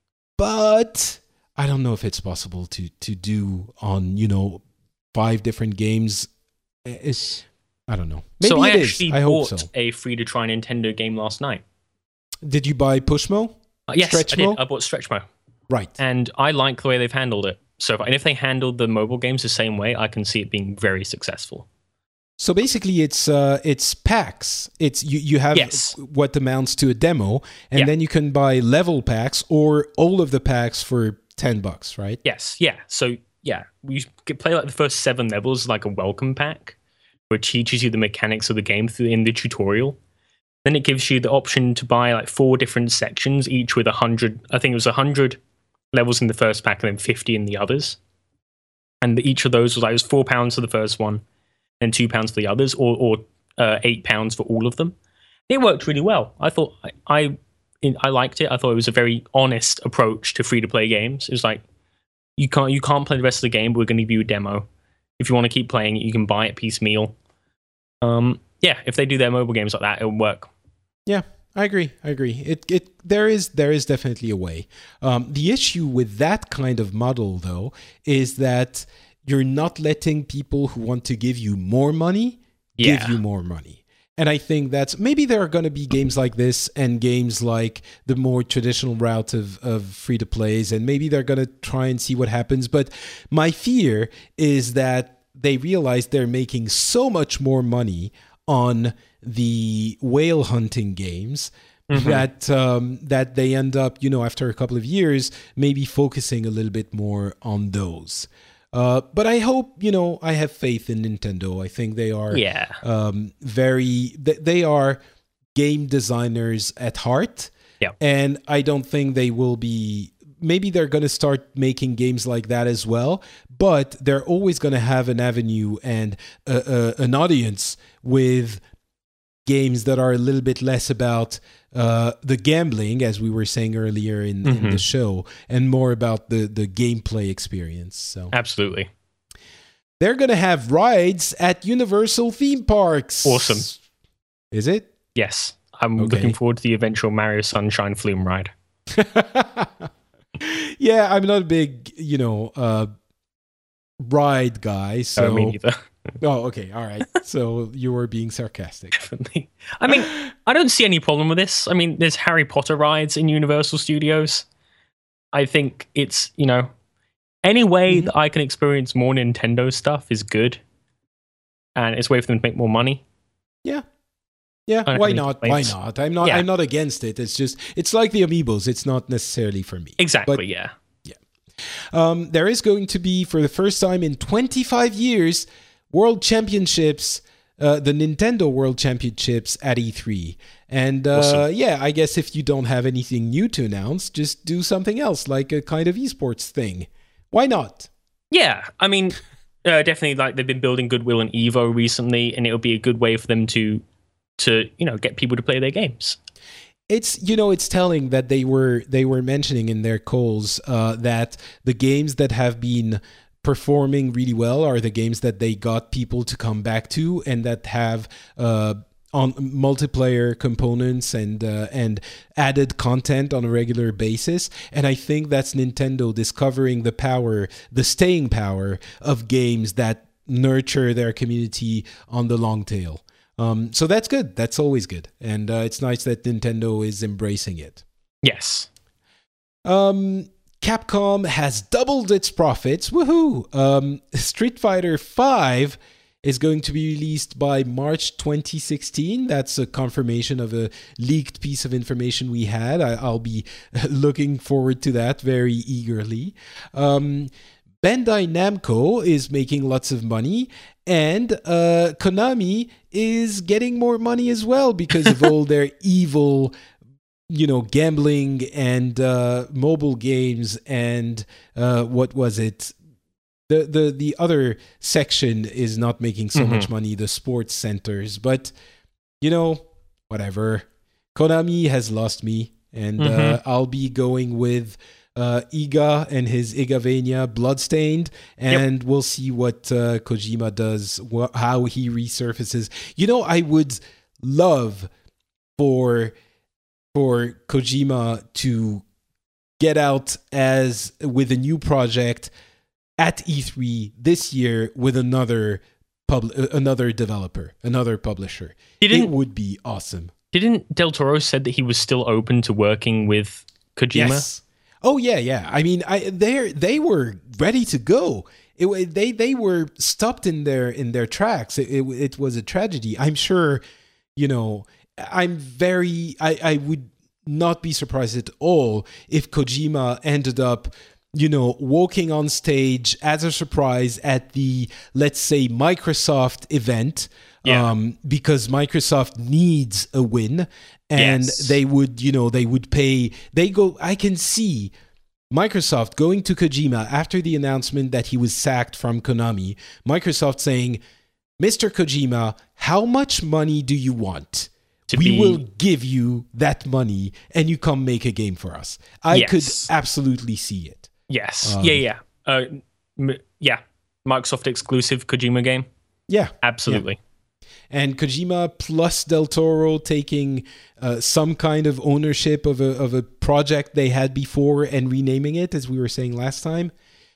But I don't know if it's possible to to do on, you know, five different games. It's, I don't know. Maybe so I it is. actually I hope bought so. a free to try Nintendo game last night. Did you buy Pushmo? Uh, yes, Stretch I did. Mo? I bought Stretchmo, Right. and I like the way they've handled it. So, if, and if they handled the mobile games the same way, I can see it being very successful. So basically, it's uh, it's packs. It's you, you have Yes. what amounts to a demo, and Yeah. then you can buy level packs or all of the packs for ten bucks, right? Yes, yeah. So, yeah, you could play like the first seven levels like a welcome pack, which teaches you the mechanics of the game through in the tutorial. Then it gives you the option to buy like four different sections, each with a hundred. I think it was a hundred levels in the first pack, and then fifty in the others. And each of those was like it was four pounds for the first one, and two pounds for the others, or or uh, eight pounds for all of them. It worked really well. I thought I I, I liked it. I thought it was a very honest approach to free to play games. It was like you can't you can't play the rest of the game, but we're going to give you a demo. If you want to keep playing it, you can buy it piecemeal. Um, yeah, if they do their mobile games like that, it'll work. Yeah, I agree. I agree. It it there is there is definitely a way. Um, the issue with that kind of model, though, is that you're not letting people who want to give you more money Yeah. give you more money. And I think that's maybe there are going to be games like this and games like the more traditional route of, of free to plays, and maybe they're going to try and see what happens. But my fear is that they realize they're making so much more money on the whale hunting games Mhm. that um, that they end up, you know, after a couple of years, maybe focusing a little bit more on those. Uh, but I hope, you know, I have faith in Nintendo. I think they are Yeah. um, very, th- they are game designers at heart. Yeah. And I don't think they will be, maybe they're going to start making games like that as well, but they're always going to have an avenue and uh, uh, an audience with games that are a little bit less about uh, the gambling, as we were saying earlier in, in the Mhm. show, and more about the, the gameplay experience. So Absolutely. they're going to have rides at Universal theme parks. Awesome. Is it? Yes. I'm Okay. looking forward to the eventual Mario Sunshine Flume ride. Yeah, I'm not a big, you know, uh, ride guy. So, So, me neither. oh, okay, all right. So you were being sarcastic. Definitely. I mean, I don't see any problem with this. I mean, there's Harry Potter rides in Universal Studios. I think it's, you know, any way Mhm. that I can experience more Nintendo stuff is good. And it's a way for them to make more money. Yeah. Yeah, don't why have any not? Why complaints. not? I'm not Yeah. I'm not against it. It's just it's like the Amiibos. It's not necessarily for me. Exactly, But yeah. Um, there is going to be, for the first time in twenty-five years, World Championships, uh, the Nintendo World Championships at E three. And uh, Awesome. yeah, I guess if you don't have anything new to announce, just do something else, like a kind of esports thing. Why not? Yeah, I mean, Uh, definitely, like they've been building goodwill in Evo recently, and it'll be a good way for them to, to you know, get people to play their games. It's you know it's telling that they were they were mentioning in their calls uh, that the games that have been performing really well are the games that they got people to come back to and that have uh, on multiplayer components and uh, and added content on a regular basis. And I think that's Nintendo discovering the power, the staying power of games that nurture their community on the long tail. Um, so that's good. That's always good. And uh, it's nice that Nintendo is embracing it. Yes. Um, Capcom has doubled its profits. Woohoo! Um, Street Fighter five is going to be released by March twenty sixteen. That's a confirmation of a leaked piece of information we had. I, I'll be looking forward to that very eagerly. Um, Bandai Namco is making lots of money, and uh, Konami is getting more money as well because of all their evil, you know, gambling and uh, mobile games and uh, what was it? The, the the other section is not making so mm-hmm. much money, the sports centers. But, you know, whatever. Konami has lost me, and mm-hmm. uh, I'll be going with uh, Iga and his Igavania Bloodstained, and yep. we'll see what uh, Kojima does, wh- how he resurfaces. You know, I would love for for Kojima to get out as with a new project at E three this year with another pub, another developer, another publisher. It would be awesome. Didn't Del Toro said that he was still open to working with Kojima? Yes. Oh yeah, yeah. I mean, I they they were ready to go. It they they were stopped in their in their tracks. It, it it was a tragedy. I'm sure, you know. I'm very. I I would not be surprised at all if Kojima ended up, you know, walking on stage as a surprise at the, let's say, Microsoft event, yeah. um, because Microsoft needs a win, and yes. they would, you know, they would pay. They go. I can see Microsoft going to Kojima after the announcement that he was sacked from Konami. Microsoft saying, "Mister Kojima, how much money do you want? We be, will give you that money, and you come make a game for us." I yes. could absolutely see it. Yes. Um, yeah, yeah. Uh, m- yeah. Microsoft exclusive Kojima game. Yeah. Absolutely. Yeah. And Kojima plus Del Toro taking uh, some kind of ownership of a of a project they had before and renaming it, as we were saying last time.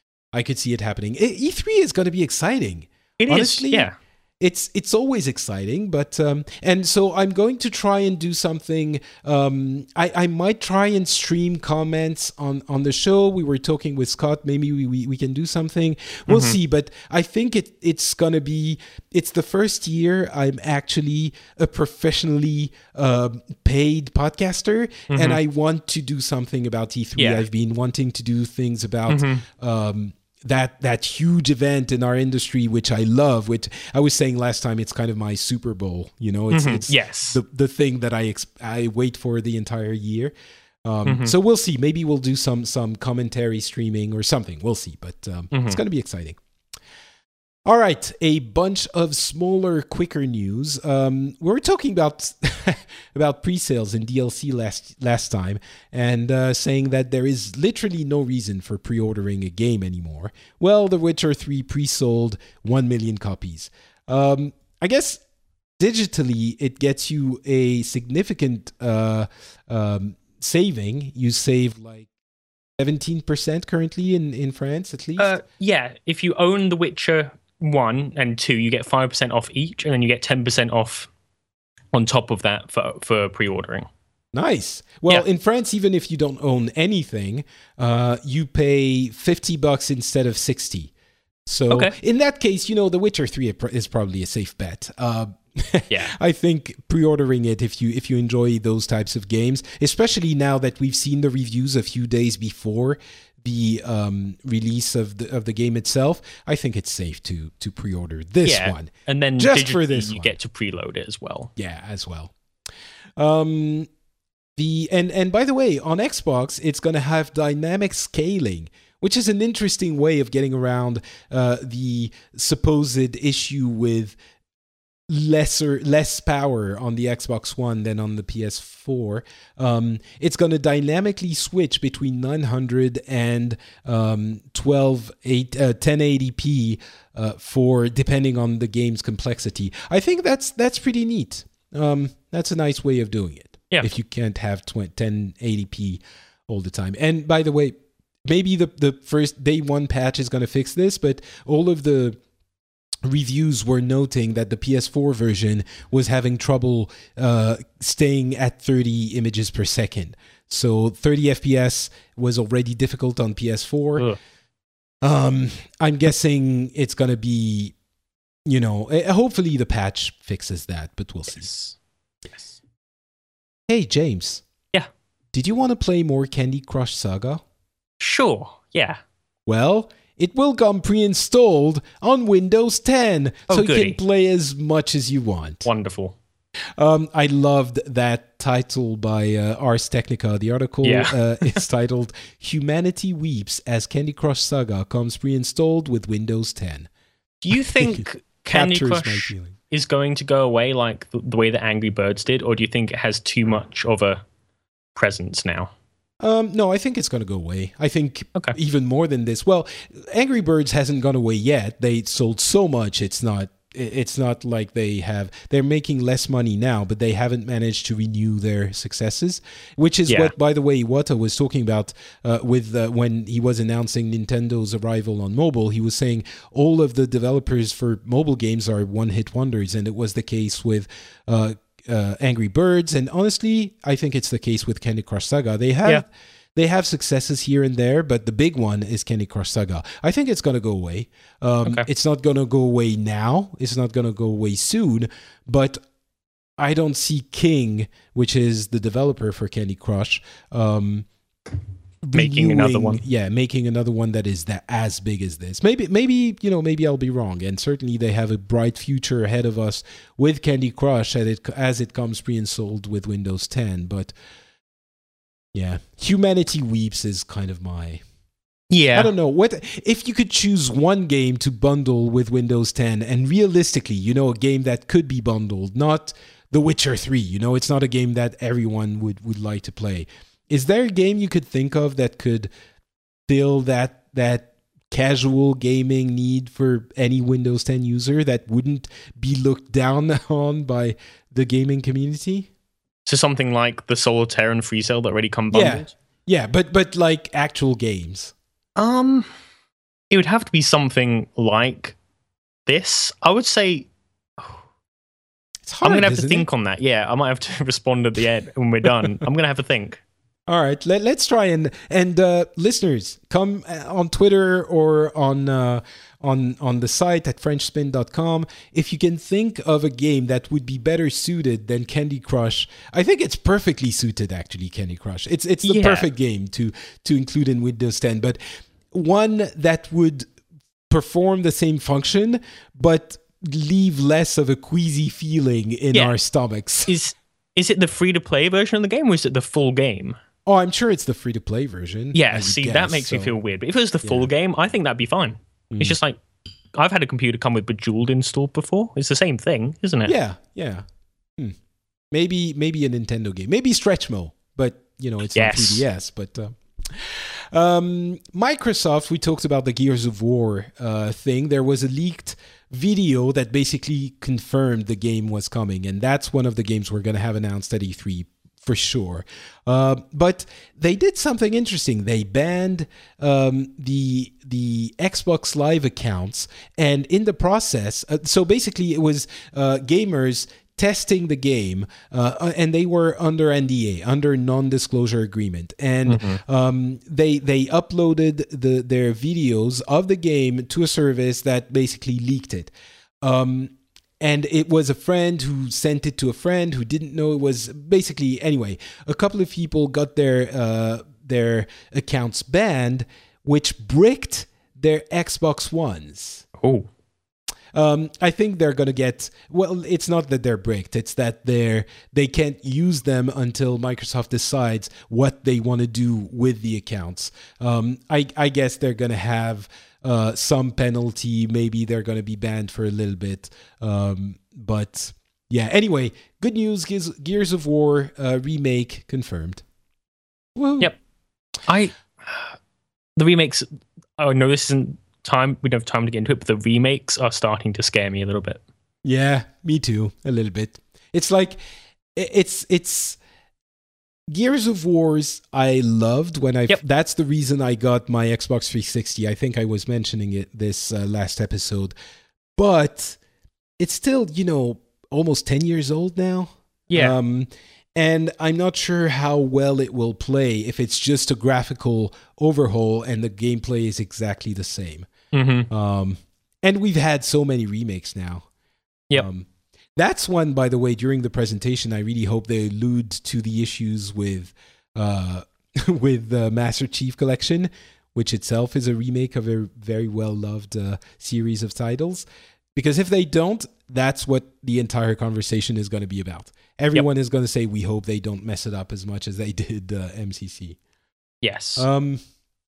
I could see it happening. E three is going to be exciting. It Honestly, is, yeah. It's it's always exciting, but um, and so I'm going to try and do something. Um, I, I might try and stream comments on, on the show. We were talking with Scott. Maybe we, we, we can do something. We'll mm-hmm. see. But I think it it's gonna be. It's the first year I'm actually a professionally uh, paid podcaster, mm-hmm. and I want to do something about E three. Yeah. I've been wanting to do things about. Mm-hmm. Um, that that huge event in our industry, which I love, which I was saying last time, it's kind of my Super Bowl, you know, it's, mm-hmm. it's yes. the, the thing that I ex- I wait for the entire year. Um, mm-hmm. So we'll see. Maybe we'll do some some commentary streaming or something. We'll see. But um, mm-hmm. it's going to be exciting. All right, a bunch of smaller, quicker news. Um, we were talking about about pre-sales and D L C last last time, and uh, saying that there is literally no reason for pre-ordering a game anymore. Well, The Witcher three pre-sold one million copies. Um, I guess digitally, it gets you a significant uh, um, saving. You save like seventeen percent currently in, in France, at least. Uh, yeah, if you own The Witcher one and two, you get five percent off each, and then you get ten percent off on top of that for for pre-ordering. Nice. Well, yeah. in France, even if you don't own anything, uh, you pay fifty bucks instead of sixty. So okay. in that case, you know, The Witcher three is probably a safe bet. Uh, yeah, I think pre-ordering it if you if you enjoy those types of games, especially now that we've seen the reviews a few days before the um, release of the of the game itself, I think it's safe to to pre-order this yeah. one. And then just for this, you one. get to preload it as well. Yeah, as well. Um, the and and by the way, on Xbox, it's going to have dynamic scaling, which is an interesting way of getting around uh, the supposed issue with lesser less power on the Xbox One than on the P S four. Um, it's going to dynamically switch between nine hundred and um, twelve eight, uh, ten eighty p uh, for depending on the game's complexity. I think that's that's pretty neat. Um, that's a nice way of doing it. Yeah. If you can't have ten eighty p all the time. And by the way, maybe the the first day one patch is going to fix this, but all of the reviews were noting that the P S four version was having trouble uh, staying at thirty images per second. So thirty F P S was already difficult on P S four. Um, I'm guessing it's going to be, you know, hopefully the patch fixes that, but we'll see. Yes. Yes. Hey, James. Yeah. Did you want to play more Candy Crush Saga? Sure. Yeah. Well, it will come pre-installed on Windows ten, Oh, so you goody. can play as much as you want. Wonderful. Um, I loved that title by uh, Ars Technica. The article Yeah. uh, is titled "Humanity Weeps as Candy Crush Saga comes pre-installed with Windows ten." Do you think Candy Captures my Crush feeling. is going to go away like the, the way that Angry Birds did, or do you think it has too much of a presence now? Um, no, I think it's going to go away. I think Okay. even more than this. Well, Angry Birds hasn't gone away yet. They sold so much. It's not. It's not like they have. They're making less money now, but they haven't managed to renew their successes. Which is Yeah. what, by the way, Iwata was talking about uh, with uh, when he was announcing Nintendo's arrival on mobile. He was saying all of the developers for mobile games are one-hit wonders, and it was the case with. Uh, Uh, Angry Birds, and honestly, I think it's the case with Candy Crush Saga. They have Yeah. they have successes here and there, but the big one is Candy Crush Saga. I think it's going to go away. Um, Okay. It's not going to go away now. It's not going to go away soon, but I don't see King, which is the developer for Candy Crush, um, Making another renewing- one. Yeah, making another one that is that as big as this. Maybe, maybe you know, maybe I'll be wrong. And certainly, they have a bright future ahead of us with Candy Crush as it as it comes pre-installed with Windows ten. But yeah, Humanity Weeps is kind of my. Yeah. I don't know what if you could choose one game to bundle with Windows ten, and realistically, you know, a game that could be bundled, not The Witcher three. You know, it's not a game that everyone would would like to play. Is there a game you could think of that could fill that that casual gaming need for any Windows ten user that wouldn't be looked down on by the gaming community? So something like the Solitaire and Free Cell that already come Yeah, bundled? yeah, but but like actual games. Um, it would have to be something like this. I would say It's hard. I'm going to have to isn't think it? on that. Yeah, I might have to respond at the end when we're done. I'm going to have to think. All right, let, let's try and and uh, listeners, come on Twitter or on uh, on on the site at french spin dot com if you can think of a game that would be better suited than Candy Crush. I think it's perfectly suited, actually. Candy Crush. It's it's the Yeah. perfect game to to include in Windows ten, but one that would perform the same function but leave less of a queasy feeling in Yeah. our stomachs. Is is it the free to play version of the game, or is it the full game? Oh, I'm sure it's the free-to-play version. I Yeah, would see, guess, that makes me so- feel weird. But if it was the full Yeah. game, I think that'd be fine. Mm. It's just like I've had a computer come with Bejeweled installed before. It's the same thing, isn't it? Yeah, yeah. Hmm. Maybe maybe a Nintendo game. Maybe Stretchmo, but you know, it's Yes. on three D S. But uh, um, Microsoft, we talked about the Gears of War uh, thing. There was a leaked video that basically confirmed the game was coming, and that's one of the games we're going to have announced at E three for sure. Uh, but they did something interesting. They banned um, the the Xbox Live accounts, and in the process, uh, so basically it was uh, gamers testing the game, uh, and they were under N D A, under non-disclosure agreement, and um, they they uploaded the their videos of the game to a service that basically leaked it. Um, And it was a friend who sent it to a friend who didn't know it was basically anyway. A couple of people got their uh, their accounts banned, which bricked their Xbox Ones. Oh, Um, I think they're going to get, well, it's not that they're bricked. It's that they're, they can't use them until Microsoft decides what they want to do with the accounts. Um, I, I guess they're going to have uh, some penalty. Maybe they're going to be banned for a little bit. Um, but yeah, anyway, good news. Gears, Gears of War uh, remake confirmed. Woo. Yep. I, the remakes, oh no, this isn't time, we don't have time to get into it, but the remakes are starting to scare me a little bit. Yeah, me too, a little bit. It's like, it's, it's, Gears of Wars I loved when I, yep. that's the reason I got my Xbox three sixty. I think I was mentioning it this uh, last episode, but it's still, you know, almost ten years old now. Yeah. Um, and I'm not sure how well it will play if it's just a graphical overhaul and the gameplay is exactly the same. Mm-hmm. Um, and we've had so many remakes now. Yep. Um, that's one, by the way, during the presentation, I really hope they allude to the issues with uh, with the Master Chief Collection, which itself is a remake of a very well-loved uh, series of titles. Because if they don't, that's what the entire conversation is going to be about. Everyone yep. is going to say, we hope they don't mess it up as much as they did uh, M C C. Yes. Um,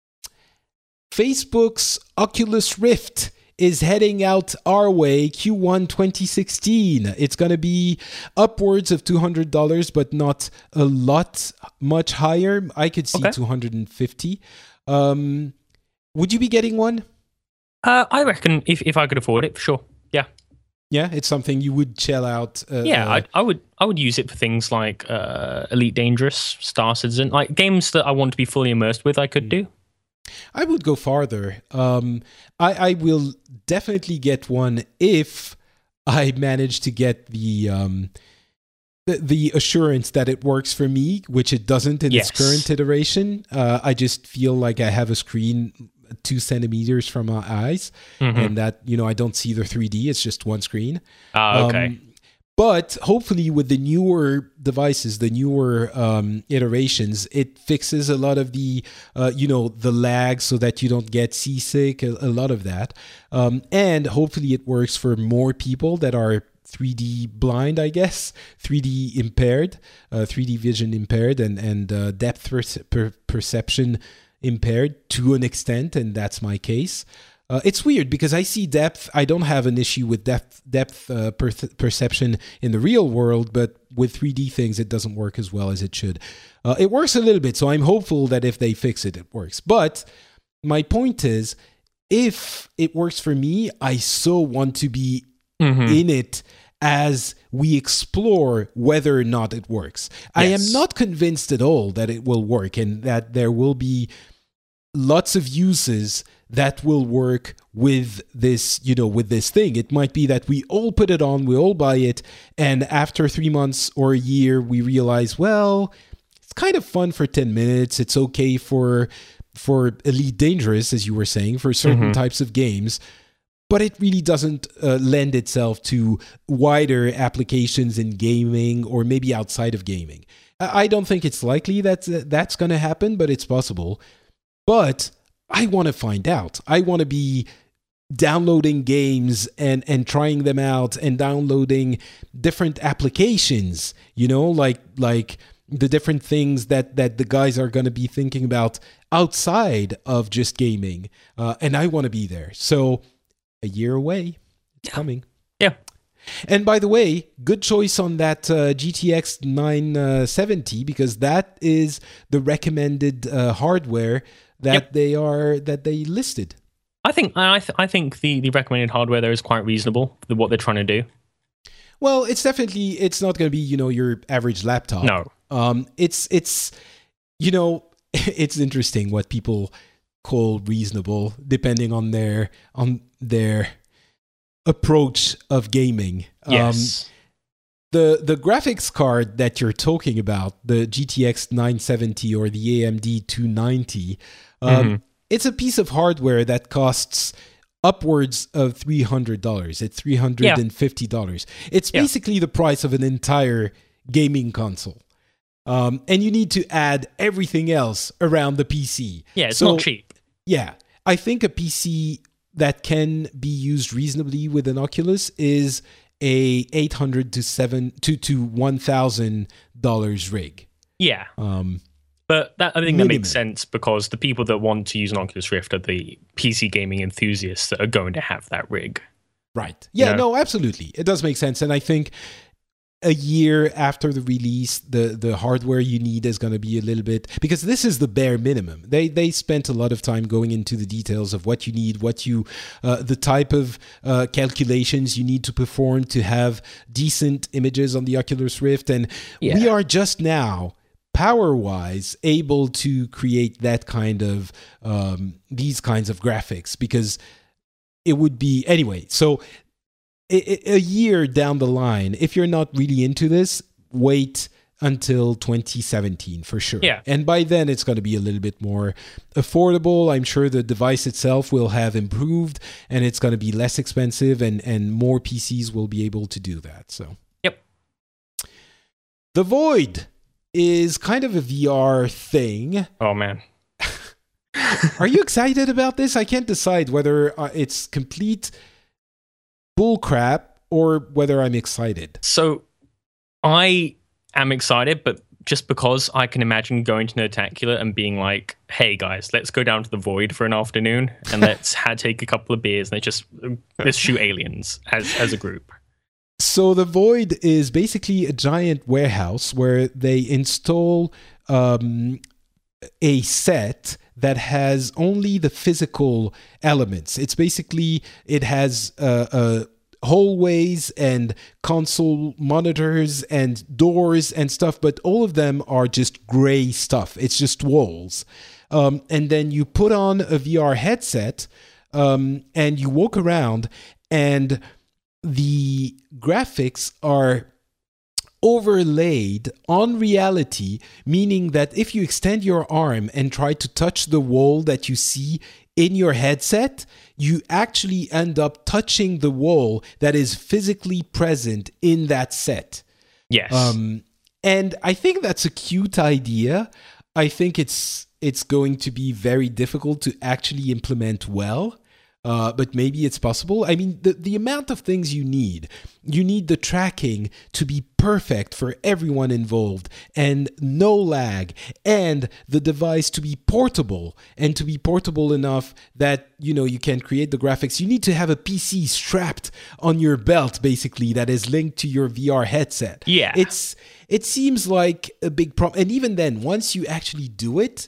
Facebook's Oculus Rift is heading out our way Q one twenty sixteen. It's going to be upwards of two hundred dollars, but not a lot, much higher. I could see okay. two hundred fifty dollars. Um, would you be getting one? Uh, I reckon if, if I could afford it, for sure. Yeah. Yeah, it's something you would shell out. Uh, yeah, uh, I, I would I would use it for things like uh, Elite Dangerous, Star Citizen, like games that I want to be fully immersed with, I could do. I would go farther. Um, I, I will definitely get one if I manage to get the, um, the the assurance that it works for me, which it doesn't in yes. its current iteration. Uh, I just feel like I have a screen two centimeters from my eyes, mm-hmm. and that, you know, I don't see the three D. It's just one screen. Ah, okay. Um, But hopefully with the newer devices, the newer um, iterations, it fixes a lot of the, uh, you know, the lag so that you don't get seasick, a, a lot of that. Um, and hopefully it works for more people that are three D blind, I guess, three D impaired, uh, three D vision impaired, and, and uh, depth per- per- perception impaired to an extent, and that's my case. Uh, it's weird because I see depth. I don't have an issue with depth depth uh, per- perception in the real world, but with three D things, it doesn't work as well as it should. Uh, it works a little bit, so I'm hopeful that if they fix it, it works. But my point is, if it works for me, I so want to be mm-hmm. in it as we explore whether or not it works. Yes. I am not convinced at all that it will work and that there will be lots of uses that will work with this, you know, with this thing. It might be that we all put it on, we all buy it, and after three months or a year, we realize, well, it's kind of fun for ten minutes. It's okay for for Elite Dangerous, as you were saying, for certain mm-hmm. types of games, but it really doesn't uh, lend itself to wider applications in gaming or maybe outside of gaming. I don't think it's likely that that's going to happen, but it's possible. But I want to find out. I want to be downloading games and, and trying them out and downloading different applications, you know, like like the different things that, that the guys are going to be thinking about outside of just gaming. Uh, and I want to be there. So a year away, it's coming. Yeah. And by the way, good choice on that uh, G T X nine seventy, because that is the recommended uh, hardware that yep. they are that they listed. I think I th- I think the, the recommended hardware there is quite reasonable for what they're trying to do. Well, it's definitely it's not going to be, you know, your average laptop. No, um, it's it's you know it's interesting what people call reasonable depending on their on their approach of gaming. Yes. Um, The the graphics card that you're talking about, the G T X nine seventy or the A M D two ninety, um, mm-hmm. it's a piece of hardware that costs upwards of three hundred dollars. It's three hundred fifty dollars. Yeah. It's basically yeah. the price of an entire gaming console. Um, and you need to add everything else around the P C. Yeah, it's so, not cheap. Yeah. I think a P C that can be used reasonably with an Oculus is a eight hundred to seven to to one thousand dollars rig. Yeah. Um, but that, I think minimum. that makes sense because the people that want to use an Oculus Rift are the P C gaming enthusiasts that are going to have that rig. Right. Yeah, You know? no, absolutely. It does make sense. And I think a year after the release, the, the hardware you need is going to be a little bit, because this is the bare minimum. They they spent a lot of time going into the details of what you need, what you, uh, the type of uh, calculations you need to perform to have decent images on the Oculus Rift. And Yeah. we are just now, power-wise, able to create that kind of, um, these kinds of graphics, because it would be, anyway, so a year down the line, if you're not really into this, wait until twenty seventeen for sure. Yeah. And by then, it's going to be a little bit more affordable. I'm sure the device itself will have improved and it's going to be less expensive, and, and more P Cs will be able to do that. So, Yep. The Void is kind of a V R thing. Oh, man. Are you excited about this? I can't decide whether uh, it's complete bullcrap or whether I'm excited. So I am excited, but just because I can imagine going to Nerdtacular and being like, hey guys, let's go down to the Void for an afternoon and let's ha- take a couple of beers and let's just let's shoot aliens as, as a group. So the Void is basically a giant warehouse where they install um, a set that has only the physical elements. It's basically, it has uh, uh, hallways and console monitors and doors and stuff, but all of them are just gray stuff. It's just walls. Um, and then you put on a V R headset um, and you walk around, and the graphics are overlaid on reality, meaning that if you extend your arm and try to touch the wall that you see in your headset, you actually end up touching the wall that is physically present in that set. Yes. Um, and I think that's a cute idea. I think it's it's going to be very difficult to actually implement well. Uh, but maybe it's possible. I mean, the, the amount of things you need, you need the tracking to be perfect for everyone involved and no lag, and the device to be portable and to be portable enough that, you know, you can create the graphics. You need to have a P C strapped on your belt, basically, that is linked to your V R headset. Yeah. It's, it seems like a big problem. And even then, once you actually do it,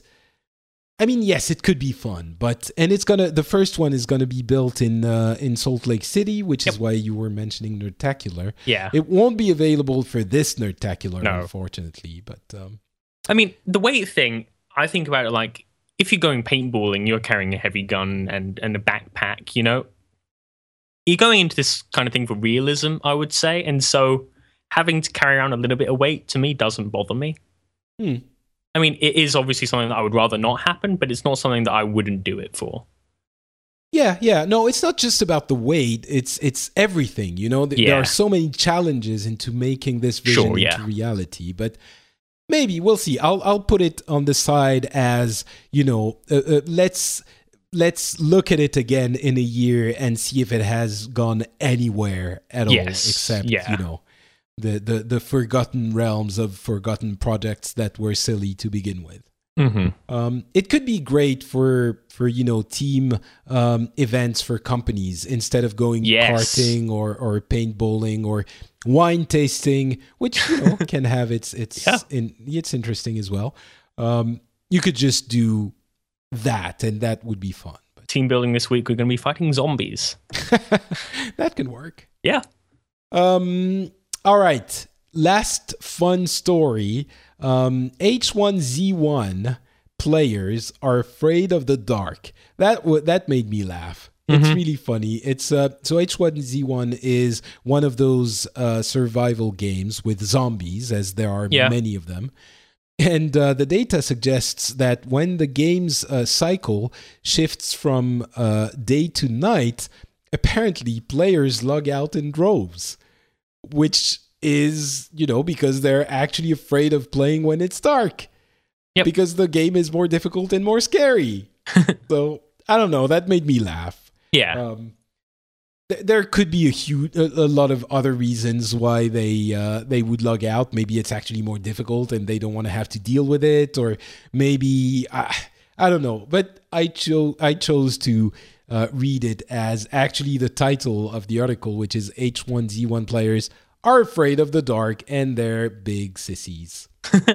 I mean, yes, it could be fun, but and it's gonna. The first one is gonna be built in uh, in Salt Lake City, which Yep. is why you were mentioning Nerdtacular. Yeah. It won't be available for this Nerdtacular, No. unfortunately. But um, I mean, the weight thing, I think about it like, if you're going paintballing, you're carrying a heavy gun and, and a backpack, you know? You're going into this kind of thing for realism, I would say, and so having to carry around a little bit of weight, to me, doesn't bother me. Hmm. I mean, it is obviously something that I would rather not happen, but it's not something that I wouldn't do it for. yeah, yeah, no, it's not just about the weight. It's it's everything. You know, Th- there Yeah. are so many challenges into making this vision Sure, yeah. into reality. But maybe we'll see. I'll I'll put it on the side as, you know, uh, uh, let's. Let's look at it again in a year and see if it has gone anywhere at all, Yes, except, yeah. you know, the, the, the forgotten realms of forgotten projects that were silly to begin with. Mm-hmm. Um, it could be great for, for you know, team um, events for companies instead of going Yes. karting or, or paintballing or wine tasting, which, you know, can have its, its, Yeah. in, it's interesting as well. Um, you could just do that, and that would be fun. But Team building this week, we're going to be fighting zombies. that can work. Yeah. Um, all right. Last fun story. Um, H one Z one players are afraid of the dark. That w- that made me laugh. It's Mhm. really funny. It's uh, so H one Z one is one of those uh, survival games with zombies, as there are Yeah. many of them. And uh, the data suggests that when the game's uh, cycle shifts from uh, day to night, apparently players log out in droves, which is, you know, because they're actually afraid of playing when it's dark. Yep. Because the game is more difficult and more scary. So, I don't know. That made me laugh. Yeah. Um, th- there could be a huge, a, a lot of other reasons why they uh, they would log out. Maybe it's actually more difficult and they don't want to have to deal with it, or maybe I, I don't know. But I chose I chose to uh, read it as actually the title of the article, which is H one Z one players are afraid of the dark and they're big sissies.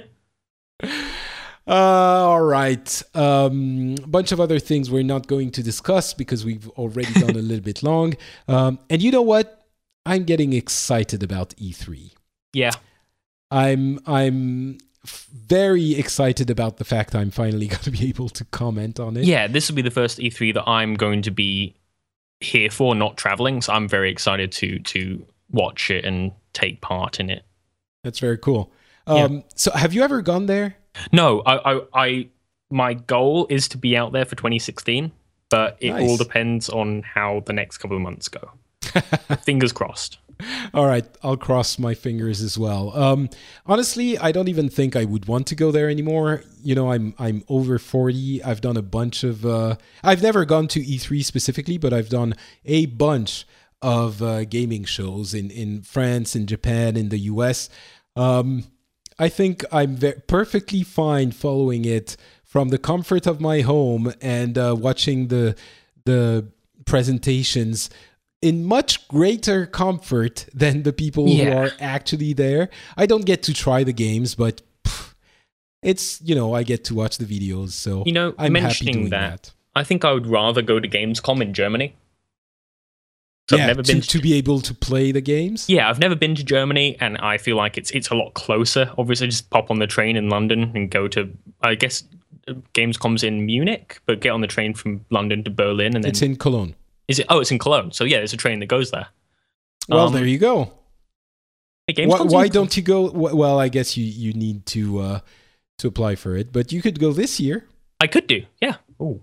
Uh, all right. Um, a bunch of other things we're not going to discuss because we've already gone a little bit long. Um, and you know what? I'm getting excited about E three. Yeah. I'm I'm f- very excited about the fact I'm finally going to be able to comment on it. Yeah, this will be the first E three that I'm going to be here for, not traveling. So I'm very excited to to watch it and take part in it. That's very cool. Um, yeah. So have you ever gone there? No, I, I, I, my goal is to be out there for twenty sixteen, but it nice. all depends on how the next couple of months go. Fingers crossed. All right, I'll cross my fingers as well. Um, honestly, I don't even think I would want to go there anymore. You know, I'm I'm over forty. I've done a bunch of. Uh, I've never gone to E three specifically, but I've done a bunch of uh, gaming shows in in France, in Japan, in the U S. Um, I think I'm ve- perfectly fine following it from the comfort of my home and uh, watching the the presentations in much greater comfort than the people yeah. who are actually there. I don't get to try the games, but pff, it's, you know, I get to watch the videos, so you know, I'm mentioning happy doing that, that. I think I would rather go to Gamescom in Germany. So yeah, I've never been to, to, to be able to play the games? Yeah, I've never been to Germany, and I feel like it's it's a lot closer. Obviously, just pop on the train in London and go to, I guess, Gamescom's in Munich, but get on the train from London to Berlin. and then It's in Cologne. Is it? Oh, it's in Cologne. So yeah, there's a train that goes there. Well, um, there you go. Hey, why why don't you go? Well, I guess you, you need to uh, to apply for it, but you could go this year. I could do, yeah. Oh,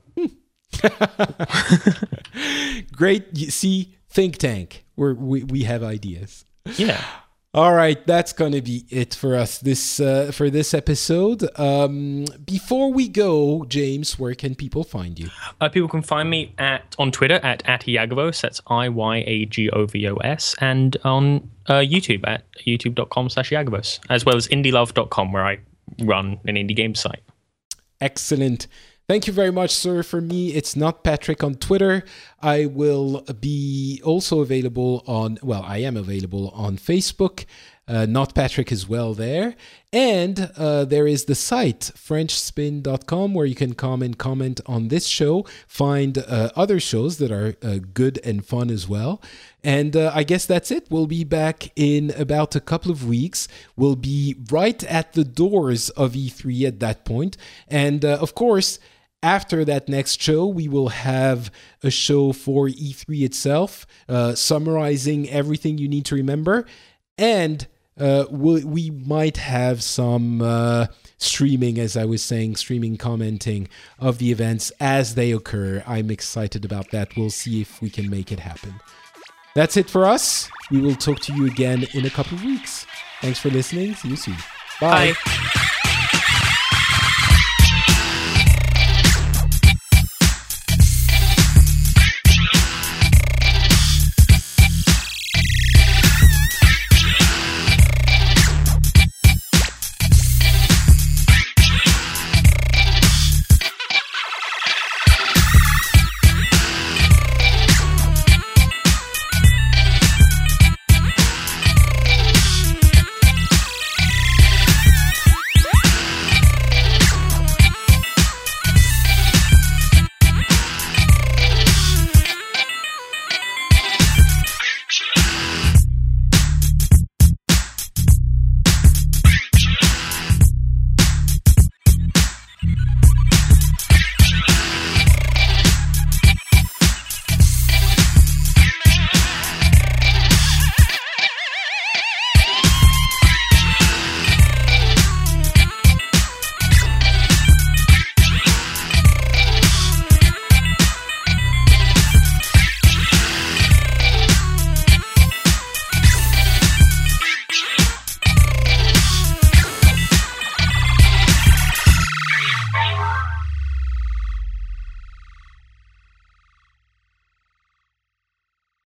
great. You see, think tank. We're, we we have ideas. Yeah. All right, that's gonna be it for us this uh, for this episode. Um, before we go, James, where can people find you? Uh, people can find me at on Twitter at at Iyagovos. That's I Y A G O V O S, and on uh, YouTube at youtube dot com slash Iyagovos, as well as indie love dot com, where I run an indie game site. Excellent. Thank you very much, sir. For me, it's Not Patrick on Twitter. I will be also available on, well, I am available on Facebook. Uh, Not Patrick as well there. And uh, there is the site, french spin dot com, where you can come and comment on this show, find uh, other shows that are uh, good and fun as well. And uh, I guess that's it. We'll be back in about a couple of weeks. We'll be right at the doors of E three at that point. And uh, of course, after that next show, we will have a show for E three itself, uh, summarizing everything you need to remember. And uh, we'll, we might have some uh, streaming, as I was saying, streaming commenting of the events as they occur. I'm excited about that. We'll see if we can make it happen. That's it for us. We will talk to you again in a couple of weeks. Thanks for listening. See you soon. Bye. Bye.